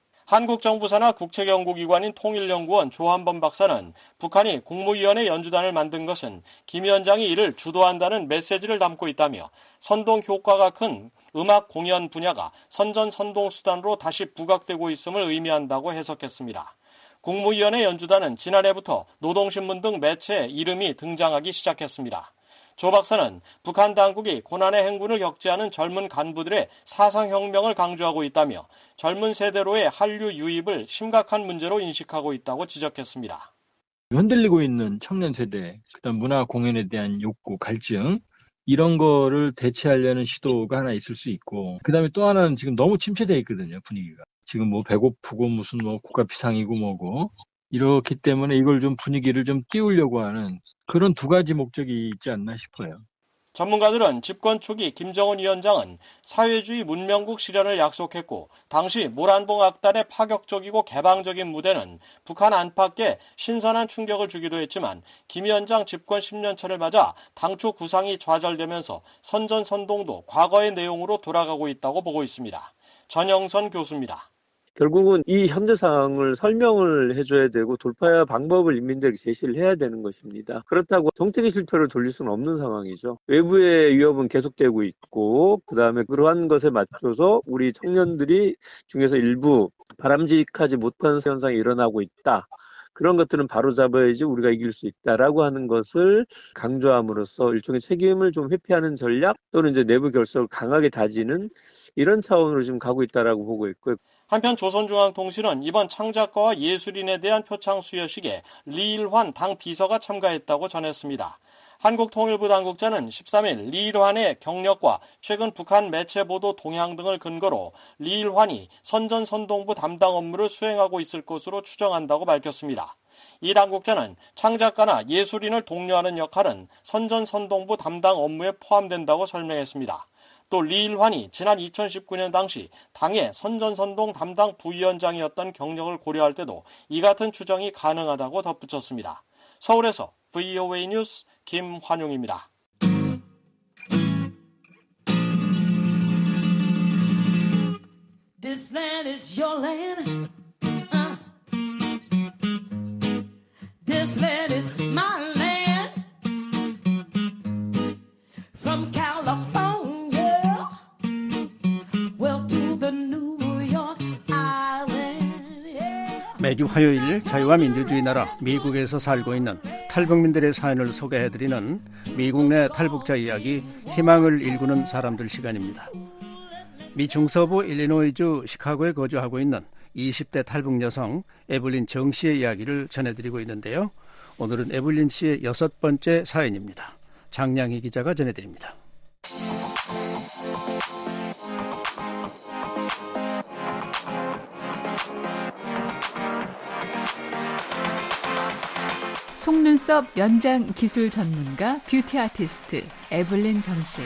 한국 정부 산하 국책연구기관인 통일연구원 조한범 박사는 북한이 국무위원회 연주단을 만든 것은 김 위원장이 이를 주도한다는 메시지를 담고 있다며 선동 효과가 큰 음악 공연 분야가 선전-선동 수단으로 다시 부각되고 있음을 의미한다고 해석했습니다. 국무위원회 연주단은 지난해부터 노동신문 등 매체에 이름이 등장하기 시작했습니다. 조 박사는 북한 당국이 고난의 행군을 겪지 않은 젊은 간부들의 사상혁명을 강조하고 있다며 젊은 세대로의 한류 유입을 심각한 문제로 인식하고 있다고 지적했습니다. 흔들리고 있는 청년 세대, 그다음 문화 공연에 대한 욕구, 갈증 이런 거를 대체하려는 시도가 하나 있을 수 있고 그다음에 또 하나는 지금 너무 침체되어 있거든요, 분위기가. 지금 뭐 배고프고 무슨 뭐 국가 비상이고 뭐고 이렇기 때문에 이걸 좀 분위기를 좀 띄우려고 하는 그런 두 가지 목적이 있지 않나 싶어요. 전문가들은 집권 초기 김정은 위원장은 사회주의 문명국 실현을 약속했고 당시 모란봉 악단의 파격적이고 개방적인 무대는 북한 안팎에 신선한 충격을 주기도 했지만 김 위원장 집권 10년차를 맞아 당초 구상이 좌절되면서 선전선동도 과거의 내용으로 돌아가고 있다고 보고 있습니다. 전영선 교수입니다. 결국은 이 현재 상황을 설명을 해줘야 되고 돌파 방법을 인민들에게 제시를 해야 되는 것입니다. 그렇다고 정책의 실패를 돌릴 수는 없는 상황이죠. 외부의 위협은 계속되고 있고 그다음에 그러한 것에 맞춰서 우리 청년들이 중에서 일부 바람직하지 못한 현상이 일어나고 있다. 그런 것들은 바로잡아야지 우리가 이길 수 있다라고 하는 것을 강조함으로써 일종의 책임을 좀 회피하는 전략 또는 이제 내부 결속을 강하게 다지는 이런 차원으로 지금 가고 있다라고 보고 있고요. 한편 조선중앙통신은 이번 창작가와 예술인에 대한 표창 수여식에 리일환 당 비서가 참가했다고 전했습니다. 한국통일부 당국자는 13일 리일환의 경력과 최근 북한 매체 보도 동향 등을 근거로 리일환이 선전선동부 담당 업무를 수행하고 있을 것으로 추정한다고 밝혔습니다. 이 당국자는 창작가나 예술인을 독려하는 역할은 선전선동부 담당 업무에 포함된다고 설명했습니다. 또 리일환이 지난 2019년 당시 당의 선전선동 담당 부위원장이었던 경력을 고려할 때도 이 같은 추정이 가능하다고 덧붙였습니다. 서울에서 VOA 뉴스 김환용입니다. This land is your land. This land is my land. From California 매주 화요일 자유와 민주주의 나라 미국에서 살고 있는 탈북민들의 사연을 소개해드리는 미국 내 탈북자 이야기, 희망을 일구는 사람들 시간입니다. 미 중서부 일리노이주 시카고에 거주하고 있는 20대 탈북 여성 에블린 정 씨의 이야기를 전해드리고 있는데요. 오늘은 에블린 씨의 6번째 사연입니다. 장량희 기자가 전해드립니다. 속눈썹 연장 기술 전문가 뷰티 아티스트 에블린 정 씨.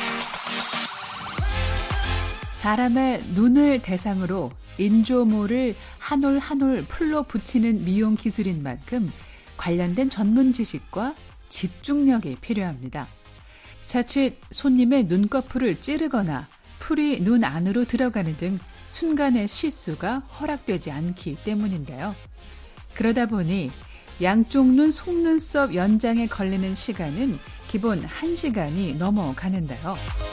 사람의 눈을 대상으로 인조모를 한 올 한 올 풀로 붙이는 미용 기술인 만큼 관련된 전문 지식과 집중력이 필요합니다. 자칫 손님의 눈꺼풀을 찌르거나 풀이 눈 안으로 들어가는 등 순간의 실수가 허락되지 않기 때문인데요. 그러다 보니 양쪽 눈 속눈썹 연장에 걸리는 시간은 기본 1시간이 넘어가는데요.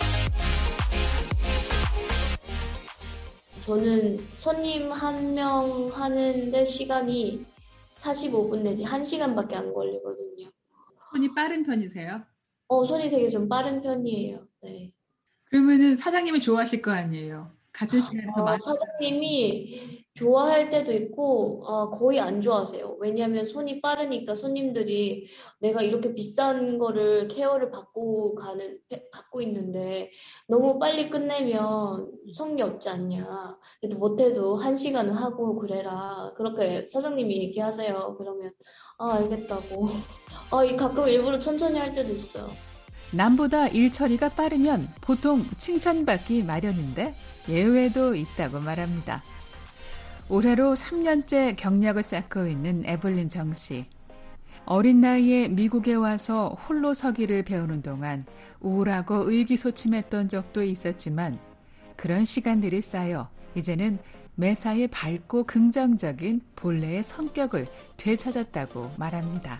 저는 손님 한 명 하는데 시간이 45분 내지 1시간밖에 안 걸리거든요. 손이 빠른 편이세요? 손이 되게 좀 빠른 편이에요. 네. 그러면은 사장님이 좋아하실 거 아니에요? 같은 시간에서 많이. 사장님이 좋아할 때도 있고 거의 안 좋아하세요. 왜냐하면 손이 빠르니까 손님들이 내가 이렇게 비싼 거를 케어를 받고 있는데 너무 빨리 끝내면 성의 없지 않냐. 그래도 못해도 1시간은 하고 그래라. 그렇게 사장님이 얘기하세요. 그러면 알겠다고. 가끔 일부러 천천히 할 때도 있어요. 남보다 일 처리가 빠르면 보통 칭찬받기 마련인데 예외도 있다고 말합니다. 올해로 3년째 경력을 쌓고 있는 에블린 정 씨. 어린 나이에 미국에 와서 홀로 서기를 배우는 동안 우울하고 의기소침했던 적도 있었지만 그런 시간들이 쌓여 이제는 매사에 밝고 긍정적인 본래의 성격을 되찾았다고 말합니다.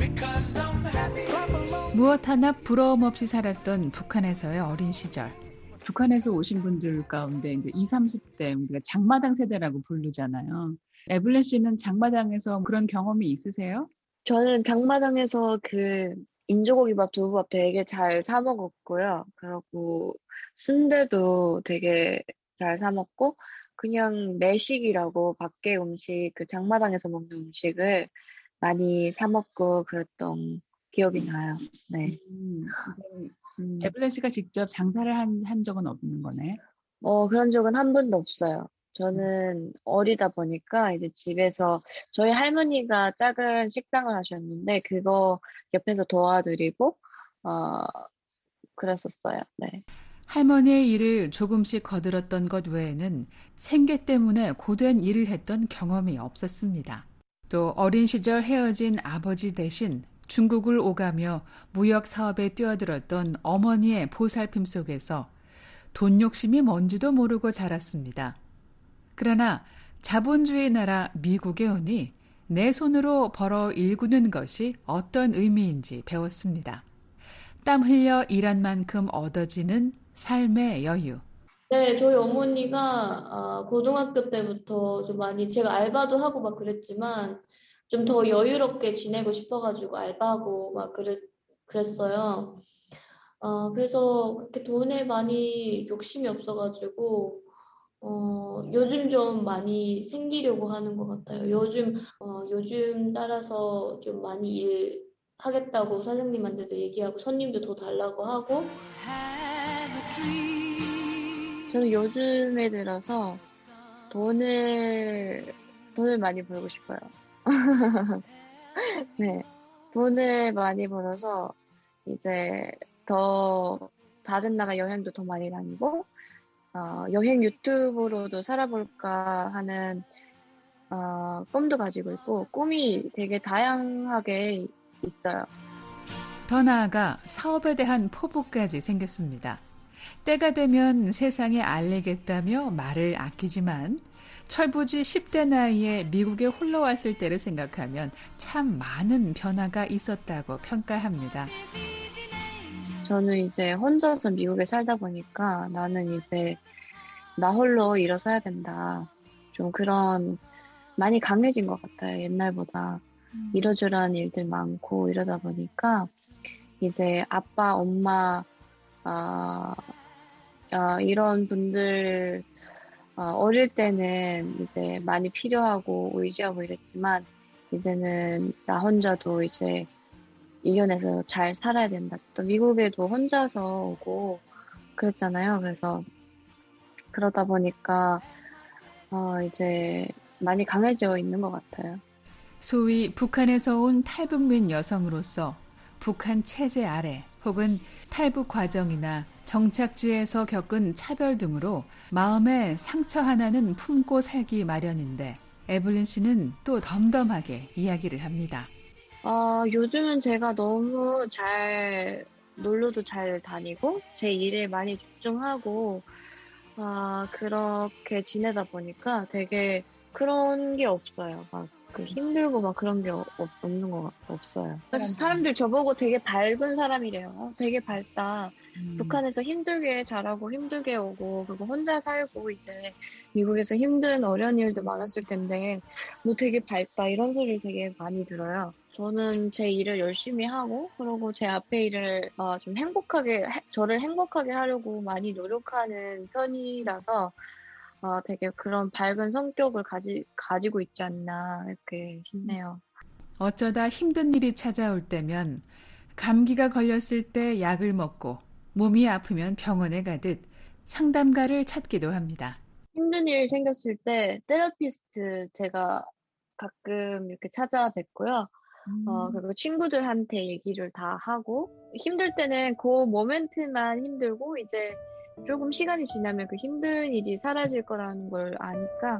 무엇 하나 부러움 없이 살았던 북한에서의 어린 시절. 북한에서 오신 분들 가운데 이제 20, 30대, 우리가 장마당 세대라고 부르잖아요. 에블린 씨는 장마당에서 그런 경험이 있으세요? 저는 장마당에서 인조고기밥, 두부밥 되게 잘 사 먹었고요. 그리고 순대도 되게 잘 사 먹고, 그냥 매식이라고 밖에 음식, 장마당에서 먹는 음식을 많이 사 먹고 그랬던 기억이 나요. 네. 에블린 씨가 직접 장사를 한 적은 없는 거네? 그런 적은 한 번도 없어요. 저는 어리다 보니까 이제 집에서 저희 할머니가 작은 식당을 하셨는데 그거 옆에서 도와드리고 그랬었어요. 네. 할머니의 일을 조금씩 거들었던 것 외에는 생계 때문에 고된 일을 했던 경험이 없었습니다. 또 어린 시절 헤어진 아버지 대신 중국을 오가며 무역 사업에 뛰어들었던 어머니의 보살핌 속에서 돈 욕심이 뭔지도 모르고 자랐습니다. 그러나 자본주의 나라 미국에 오니 내 손으로 벌어 일구는 것이 어떤 의미인지 배웠습니다. 땀 흘려 일한 만큼 얻어지는 삶의 여유. 네, 저희 어머니가 고등학교 때부터 좀 많이 제가 알바도 하고 막 그랬지만 좀 더 여유롭게 지내고 싶어가지고 알바하고 막 그랬어요. 그래서 그렇게 돈에 많이 욕심이 없어가지고 요즘 좀 많이 생기려고 하는 것 같아요. 요즘 따라서 좀 많이 일하겠다고 사장님한테도 얘기하고 손님도 더 달라고 하고. 저는 요즘에 들어서 돈을 많이 벌고 싶어요. 네. 돈을 많이 벌어서 이제 더 다른 나라 여행도 더 많이 다니고 여행 유튜브로도 살아볼까 하는 꿈도 가지고 있고 꿈이 되게 다양하게 있어요. 더 나아가 사업에 대한 포부까지 생겼습니다. 때가 되면 세상에 알리겠다며 말을 아끼지만 철부지 10대 나이에 미국에 홀로 왔을 때를 생각하면 참 많은 변화가 있었다고 평가합니다. 저는 이제 혼자서 미국에 살다 보니까 나는 이제 나 홀로 일어서야 된다. 좀 그런 많이 강해진 것 같아요. 옛날보다. 이러저러한 일들 많고 이러다 보니까 이제 아빠, 엄마, 이런 분들 어릴 때는 이제 많이 필요하고 의지하고 이랬지만 이제는 나 혼자도 이제 이겨내서 잘 살아야 된다. 또 미국에도 혼자서 오고 그랬잖아요. 그래서 그러다 보니까 이제 많이 강해져 있는 것 같아요. 소위 북한에서 온 탈북민 여성으로서 북한 체제 아래 혹은 탈북 과정이나 정착지에서 겪은 차별 등으로 마음의 상처 하나는 품고 살기 마련인데 에블린 씨는 또 덤덤하게 이야기를 합니다. 요즘은 제가 너무 잘 놀러도 잘 다니고 제 일에 많이 집중하고 그렇게 지내다 보니까 되게 그런 게 없어요. 막 힘들고 막 그런 게 없는 거 없어요. 그래서 사람들 저보고 되게 밝은 사람이래요. 되게 밝다. 북한에서 힘들게 자라고 힘들게 오고 그리고 혼자 살고 이제 미국에서 힘든 어려운 일도 많았을 텐데 뭐 되게 밝다 이런 소리를 되게 많이 들어요. 저는 제 일을 열심히 하고 그리고 제 앞에 일을 좀 저를 행복하게 하려고 많이 노력하는 편이라서 되게 그런 밝은 성격을 가지고 있지 않나 이렇게 싶네요. 어쩌다 힘든 일이 찾아올 때면 감기가 걸렸을 때 약을 먹고 몸이 아프면 병원에 가듯 상담가를 찾기도 합니다. 힘든 일 생겼을 때 테라피스트 제가 가끔 이렇게 찾아뵙고요. 그리고 친구들한테 얘기를 다 하고 힘들 때는 그 모멘트만 힘들고 이제 조금 시간이 지나면 그 힘든 일이 사라질 거라는 걸 아니까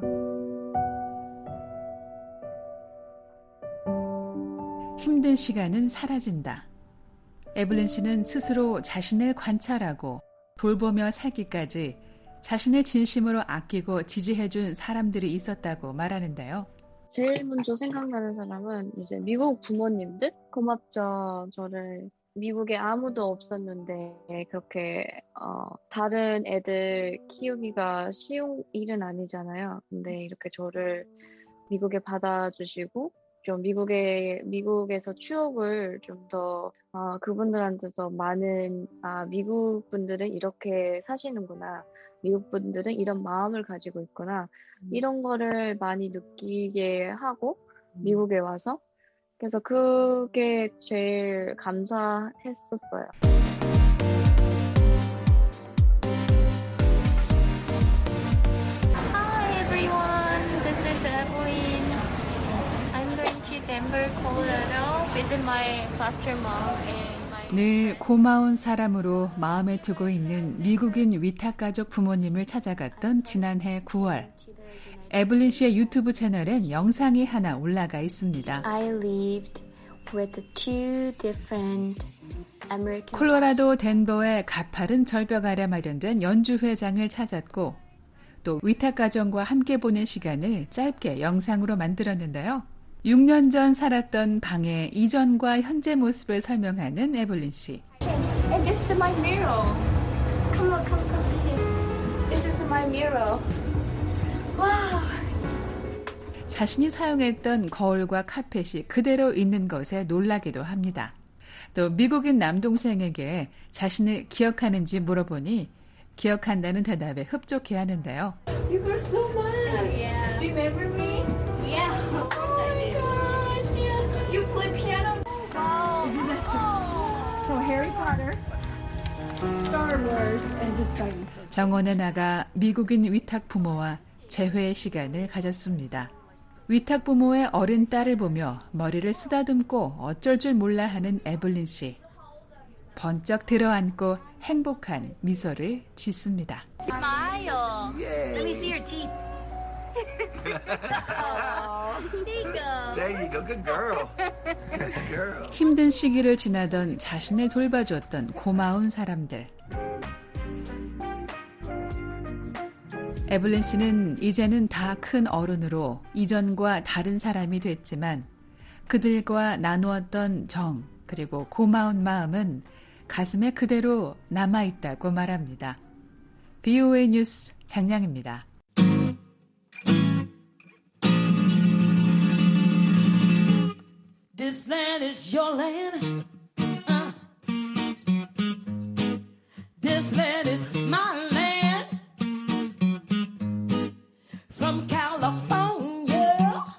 힘든 시간은 사라진다. 에블린 씨는 스스로 자신을 관찰하고 돌보며 살기까지 자신을 진심으로 아끼고 지지해준 사람들이 있었다고 말하는데요. 제일 먼저 생각나는 사람은 이제 미국 부모님들 고맙죠. 저를 미국에 아무도 없었는데 그렇게 다른 애들 키우기가 쉬운 일은 아니잖아요. 근데 이렇게 저를 미국에 받아주시고 좀 미국에서 추억을 좀 더 그분들한테서 많은 미국 분들은 이렇게 사시는구나. 미국 분들은 이런 마음을 가지고 있구나. 이런 거를 많이 느끼게 하고 미국에 와서 그래서 그게 제일 감사했었어요. Hi everyone, this is Evelyn. I'm going to Denver, Colorado, visit my foster mom and 늘 고마운 사람으로 마음에 두고 있는 미국인 위탁가족 부모님을 찾아갔던 지난해 9월. 에블린 씨의 유튜브 채널엔 영상이 하나 올라가 있습니다. I lived with two different American 콜로라도 덴버의 가파른 절벽 아래 마련된 연주회장을 찾았고 또 위탁가정과 함께 보낸 시간을 짧게 영상으로 만들었는데요. 6년 전 살았던 방의 이전과 현재 모습을 설명하는 에블린 씨. And this is my mirror. Come see it. This is my mirror. Wow. 자신이 사용했던 거울과 카펫이 그대로 있는 것에 놀라기도 합니다. 또 미국인 남동생에게 자신을 기억하는지 물어보니 기억한다는 대답에 흡족해 하는데요. You were so much. Yeah. Do you remember me? Yeah. Of course I do. Oh my gosh, yeah. You play piano? Wow. Isn't that so Harry Potter, Star Wars, and just dinosaurs. 정원에 나가 미국인 위탁 부모와 재회의 시간을 가졌습니다. 위탁 부모의 어린 딸을 보며 머리를 쓰다듬고 어쩔 줄 몰라 하는 에블린 씨. 번쩍 들어앉고 행복한 미소를 짓습니다. Smile. Let me see your teeth. There you go. Good girl. Good girl. 힘든 시기를 지나던 자신을 돌봐줬던 고마운 사람들. 에블린 씨는 이제는 다 큰 어른으로 이전과 다른 사람이 됐지만 그들과 나누었던 정 그리고 고마운 마음은 가슴에 그대로 남아있다고 말합니다. BOA 뉴스 장량입니다. This land is your land. This land is my land. From California,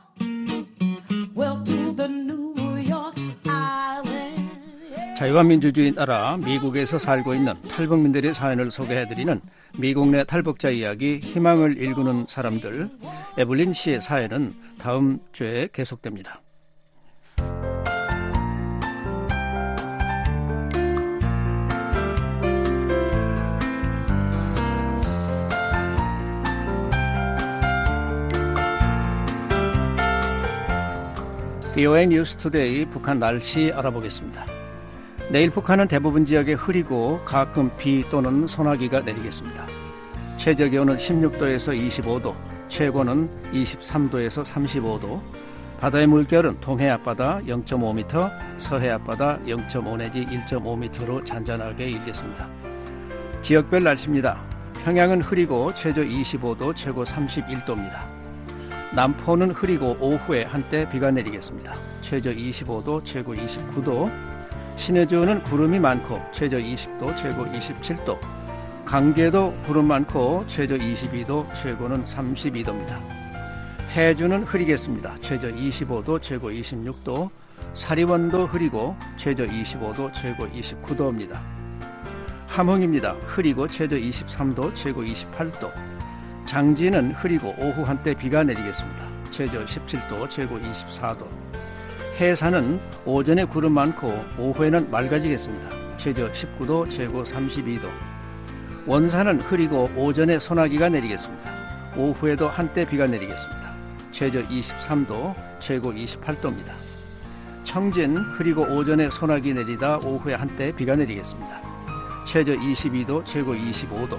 well to the New York Island. 자유화민주주의 나라 미국에서 살고 있는 탈북민들의 사연을 소개해드리는 미국 내 탈북자 이야기 희망을 일구는 사람들, 에블린 씨의 사연은 다음 주에 계속됩니다. VOA 뉴스 투데이 북한 날씨 알아보겠습니다. 내일 북한은 대부분 지역에 흐리고 가끔 비 또는 소나기가 내리겠습니다. 최저 기온은 16도에서 25도, 최고는 23도에서 35도, 바다의 물결은 동해 앞바다 0.5m, 서해 앞바다 0.5 내지 1.5m로 잔잔하게 일겠습니다. 지역별 날씨입니다. 평양은 흐리고 최저 25도, 최고 31도입니다. 남포는 흐리고 오후에 한때 비가 내리겠습니다. 최저 25도, 최고 29도. 신의주는 구름이 많고 최저 20도, 최고 27도. 강계도 구름 많고 최저 22도, 최고는 32도입니다. 해주는 흐리겠습니다. 최저 25도, 최고 26도. 사리원도 흐리고 최저 25도, 최고 29도입니다. 함흥입니다. 흐리고 최저 23도, 최고 28도. 장지는 흐리고 오후 한때 비가 내리겠습니다. 최저 17도, 최고 24도. 해산은 오전에 구름 많고 오후에는 맑아지겠습니다. 최저 19도, 최고 32도. 원산은 흐리고 오전에 소나기가 내리겠습니다. 오후에도 한때 비가 내리겠습니다. 최저 23도, 최고 28도입니다. 청진 흐리고 오전에 소나기 내리다 오후에 한때 비가 내리겠습니다. 최저 22도, 최고 25도.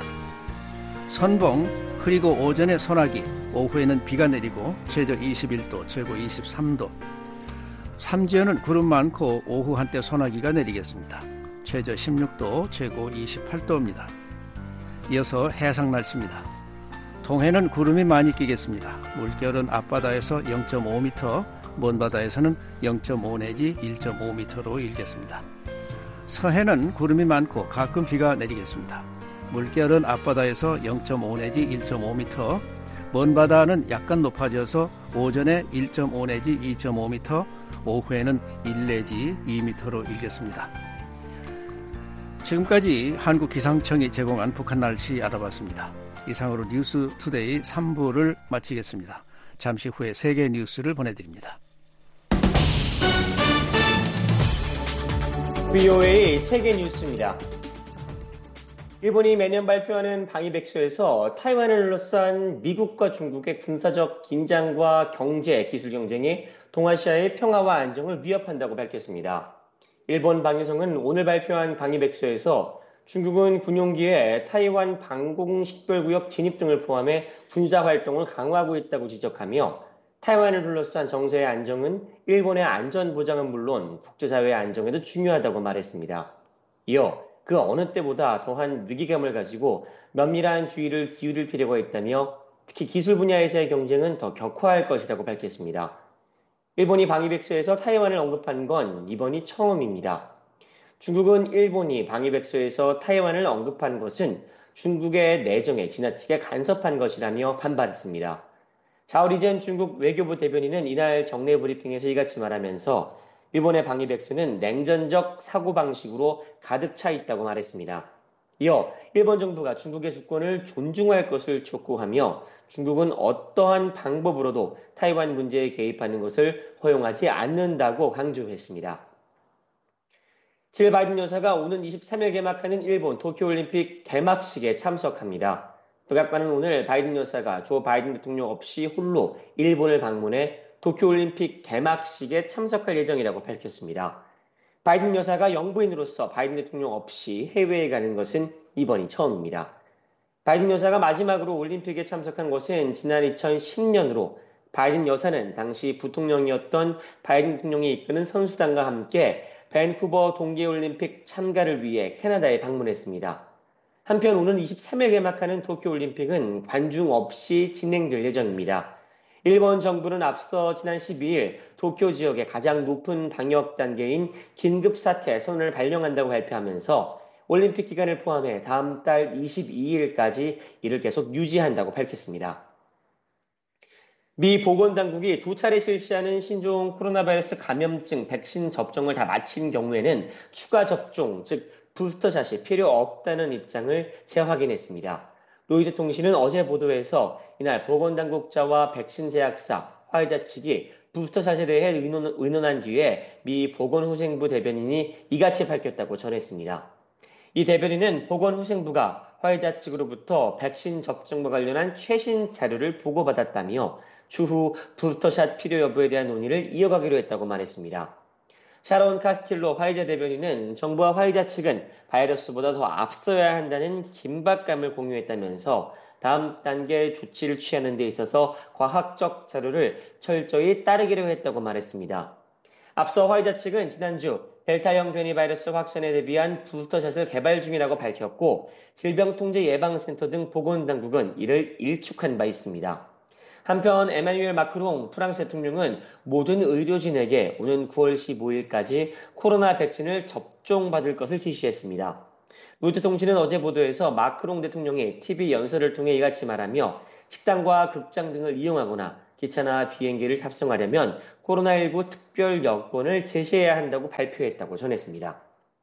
선봉 흐리고 오전에 소나기, 오후에는 비가 내리고 최저 21도, 최고 23도. 삼지연은 구름 많고 오후 한때 소나기가 내리겠습니다. 최저 16도, 최고 28도입니다. 이어서 해상 날씨입니다. 동해는 구름이 많이 끼겠습니다. 물결은 앞바다에서 0.5m, 먼바다에서는 0.5 내지 1.5m로 일겠습니다. 서해는 구름이 많고 가끔 비가 내리겠습니다. 물결은 앞바다에서 0.5 내지 1.5m, 먼바다는 약간 높아져서 오전에 1.5 내지 2.5m, 오후에는 1 내지 2m로 일겠습니다. 지금까지 한국기상청이 제공한 북한 날씨 알아봤습니다. 이상으로 뉴스 투데이 3부를 마치겠습니다. 잠시 후에 세계 뉴스를 보내드립니다. VOA 세계 뉴스입니다. 일본이 매년 발표하는 방위백서에서 타이완을 둘러싼 미국과 중국의 군사적 긴장과 경제, 기술 경쟁이 동아시아의 평화와 안정을 위협한다고 밝혔습니다. 일본 방위성은 오늘 발표한 방위백서에서 중국은 군용기에 타이완 방공식별구역 진입 등을 포함해 군사 활동을 강화하고 있다고 지적하며 타이완을 둘러싼 정세의 안정은 일본의 안전 보장은 물론 국제사회의 안정에도 중요하다고 말했습니다. 이어 그 어느 때보다 더한 위기감을 가지고 면밀한 주의를 기울일 필요가 있다며 특히 기술 분야에서의 경쟁은 더 격화할 것이라고 밝혔습니다. 일본이 방위백서에서 타이완을 언급한 건 이번이 처음입니다. 중국은 일본이 방위백서에서 타이완을 언급한 것은 중국의 내정에 지나치게 간섭한 것이라며 반발했습니다. 자오리젠 중국 외교부 대변인은 이날 정례 브리핑에서 이같이 말하면서 일본의 방위백서는 냉전적 사고방식으로 가득 차 있다고 말했습니다. 이어 일본 정부가 중국의 주권을 존중할 것을 촉구하며 중국은 어떠한 방법으로도 타이완 문제에 개입하는 것을 허용하지 않는다고 강조했습니다. 질 바이든 여사가 오는 23일 개막하는 일본 도쿄올림픽 개막식에 참석합니다. 백악관은 오늘 바이든 여사가 조 바이든 대통령 없이 홀로 일본을 방문해 도쿄올림픽 개막식에 참석할 예정이라고 밝혔습니다. 바이든 여사가 영부인으로서 바이든 대통령 없이 해외에 가는 것은 이번이 처음입니다. 바이든 여사가 마지막으로 올림픽에 참석한 것은 지난 2010년으로 바이든 여사는 당시 부통령이었던 바이든 대통령이 이끄는 선수단과 함께 밴쿠버 동계올림픽 참가를 위해 캐나다에 방문했습니다. 한편 오는 23일 개막하는 도쿄올림픽은 관중 없이 진행될 예정입니다. 일본 정부는 앞서 지난 12일 도쿄 지역의 가장 높은 방역 단계인 긴급사태 선언을 발령한다고 발표하면서 올림픽 기간을 포함해 다음 달 22일까지 이를 계속 유지한다고 밝혔습니다. 미 보건당국이 2차례 실시하는 신종 코로나 바이러스 감염증 백신 접종을 다 마친 경우에는 추가 접종, 즉 부스터샷이 필요 없다는 입장을 재확인했습니다. 로이터 통신은 어제 보도에서 이날 보건당국자와 백신 제약사, 화이자 측이 부스터샷에 대해 의논한 뒤에 미 보건후생부 대변인이 이같이 밝혔다고 전했습니다. 이 대변인은 보건후생부가 화이자 측으로부터 백신 접종과 관련한 최신 자료를 보고받았다며 추후 부스터샷 필요 여부에 대한 논의를 이어가기로 했다고 말했습니다. 샤론 카스틸로 화이자 대변인은 정부와 화이자 측은 바이러스보다 더 앞서야 한다는 긴박감을 공유했다면서 다음 단계 조치를 취하는 데 있어서 과학적 자료를 철저히 따르기로 했다고 말했습니다. 앞서 화이자 측은 지난주 델타형 변이 바이러스 확산에 대비한 부스터샷을 개발 중이라고 밝혔고 질병통제예방센터 등 보건당국은 이를 일축한 바 있습니다. 한편 에마뉴엘 마크롱 프랑스 대통령은 모든 의료진에게 오는 9월 15일까지 코로나 백신을 접종받을 것을 지시했습니다. 로이터 통신은 어제 보도에서 마크롱 대통령이 TV 연설을 통해 이같이 말하며 식당과 극장 등을 이용하거나 기차나 비행기를 탑승하려면 코로나19 특별 여권을 제시해야 한다고 발표했다고 전했습니다.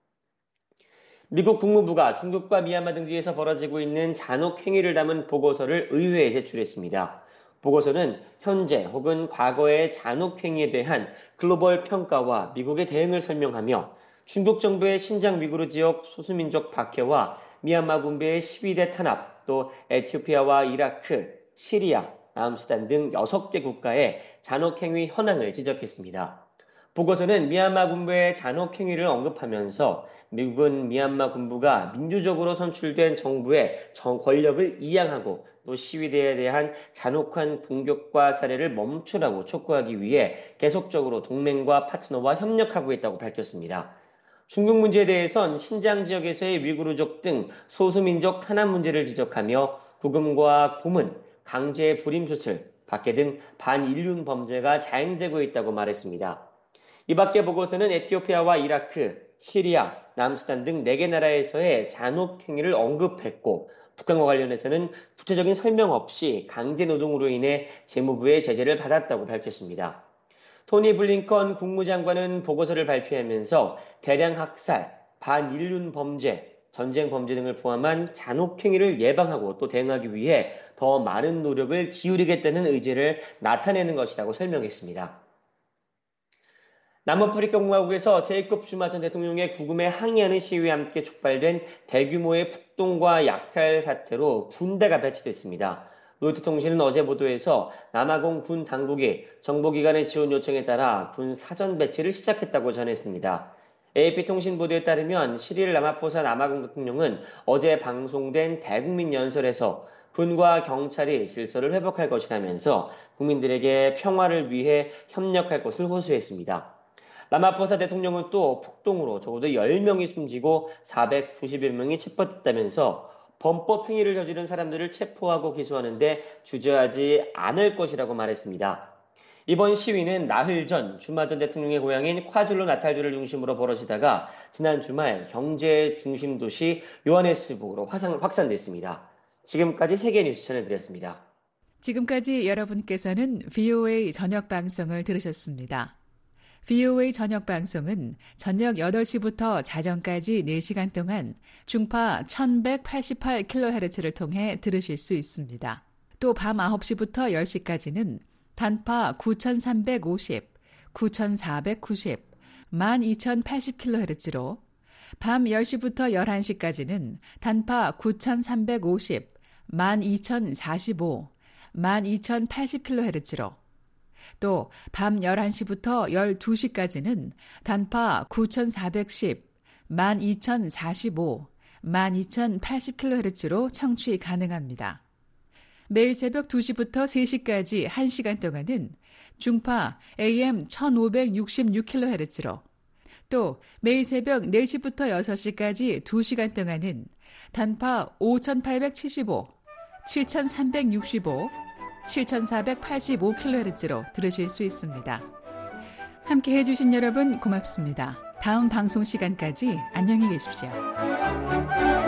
미국 국무부가 중국과 미얀마 등지에서 벌어지고 있는 잔혹 행위를 담은 보고서를 의회에 제출했습니다. 보고서는 현재 혹은 과거의 잔혹 행위에 대한 글로벌 평가와 미국의 대응을 설명하며 중국 정부의 신장 위구르 지역 소수민족 박해와 미얀마 군부의 12대 탄압, 또 에티오피아와 이라크, 시리아, 남수단 등 6개 국가의 잔혹 행위 현황을 지적했습니다. 보고서는 미얀마 군부의 잔혹 행위를 언급하면서 미국은 미얀마 군부가 민주적으로 선출된 정부의 권력을 이양하고 또 시위대에 대한 잔혹한 공격과 살해를 멈추라고 촉구하기 위해 계속적으로 동맹과 파트너와 협력하고 있다고 밝혔습니다. 중국 문제에 대해선 신장 지역에서의 위구르족 등 소수민족 탄압 문제를 지적하며 구금과 고문, 강제 불임 수술, 박해 등 반인륜 범죄가 자행되고 있다고 말했습니다. 이 밖에 보고서는 에티오피아와 이라크, 시리아, 남수단 등 4개 나라에서의 잔혹 행위를 언급했고 북한과 관련해서는 구체적인 설명 없이 강제 노동으로 인해 재무부의 제재를 받았다고 밝혔습니다. 토니 블링컨 국무장관은 보고서를 발표하면서 대량 학살, 반인륜 범죄, 전쟁 범죄 등을 포함한 잔혹 행위를 예방하고 또 대응하기 위해 더 많은 노력을 기울이겠다는 의지를 나타내는 것이라고 설명했습니다. 남아프리카 공화국에서 제이콥 슈마 전 대통령의 구금에 항의하는 시위와 함께 촉발된 대규모의 폭동과 약탈 사태로 군대가 배치됐습니다. 로이터 통신은 어제 보도에서 남아공 군 당국이 정보기관의 지원 요청에 따라 군 사전 배치를 시작했다고 전했습니다. AP통신 보도에 따르면 시릴 라마포사 남아공 대통령은 어제 방송된 대국민 연설에서 군과 경찰이 질서를 회복할 것이라면서 국민들에게 평화를 위해 협력할 것을 호소했습니다. 라마포사 대통령은 또 폭동으로 적어도 10명이 숨지고 491명이 체포됐다면서 범법 행위를 저지른 사람들을 체포하고 기소하는데 주저하지 않을 것이라고 말했습니다. 이번 시위는 나흘 전 슈마 전 대통령의 고향인 콰줄루 나탈주를 중심으로 벌어지다가 지난 주말 경제 중심 도시 요하네스부르로 확산됐습니다. 지금까지 세계뉴스 전해드렸습니다. 지금까지 여러분께서는 VOA 저녁 방송을 들으셨습니다. VOA 저녁 방송은 저녁 8시부터 자정까지 4시간 동안 중파 1188kHz를 통해 들으실 수 있습니다. 또 밤 9시부터 10시까지는 단파 9350, 9490, 12080kHz로 밤 10시부터 11시까지는 단파 9350, 12045, 12080kHz로 또 밤 11시부터 12시까지는 단파 9410, 12045, 12080kHz로 청취 가능합니다. 매일 새벽 2시부터 3시까지 1시간 동안은 중파 AM 1566kHz로 또 매일 새벽 4시부터 6시까지 2시간 동안은 단파 5875, 7365, 7485kHz로 들으실 수 있습니다. 함께 해주신 여러분 고맙습니다. 다음 방송 시간까지 안녕히 계십시오.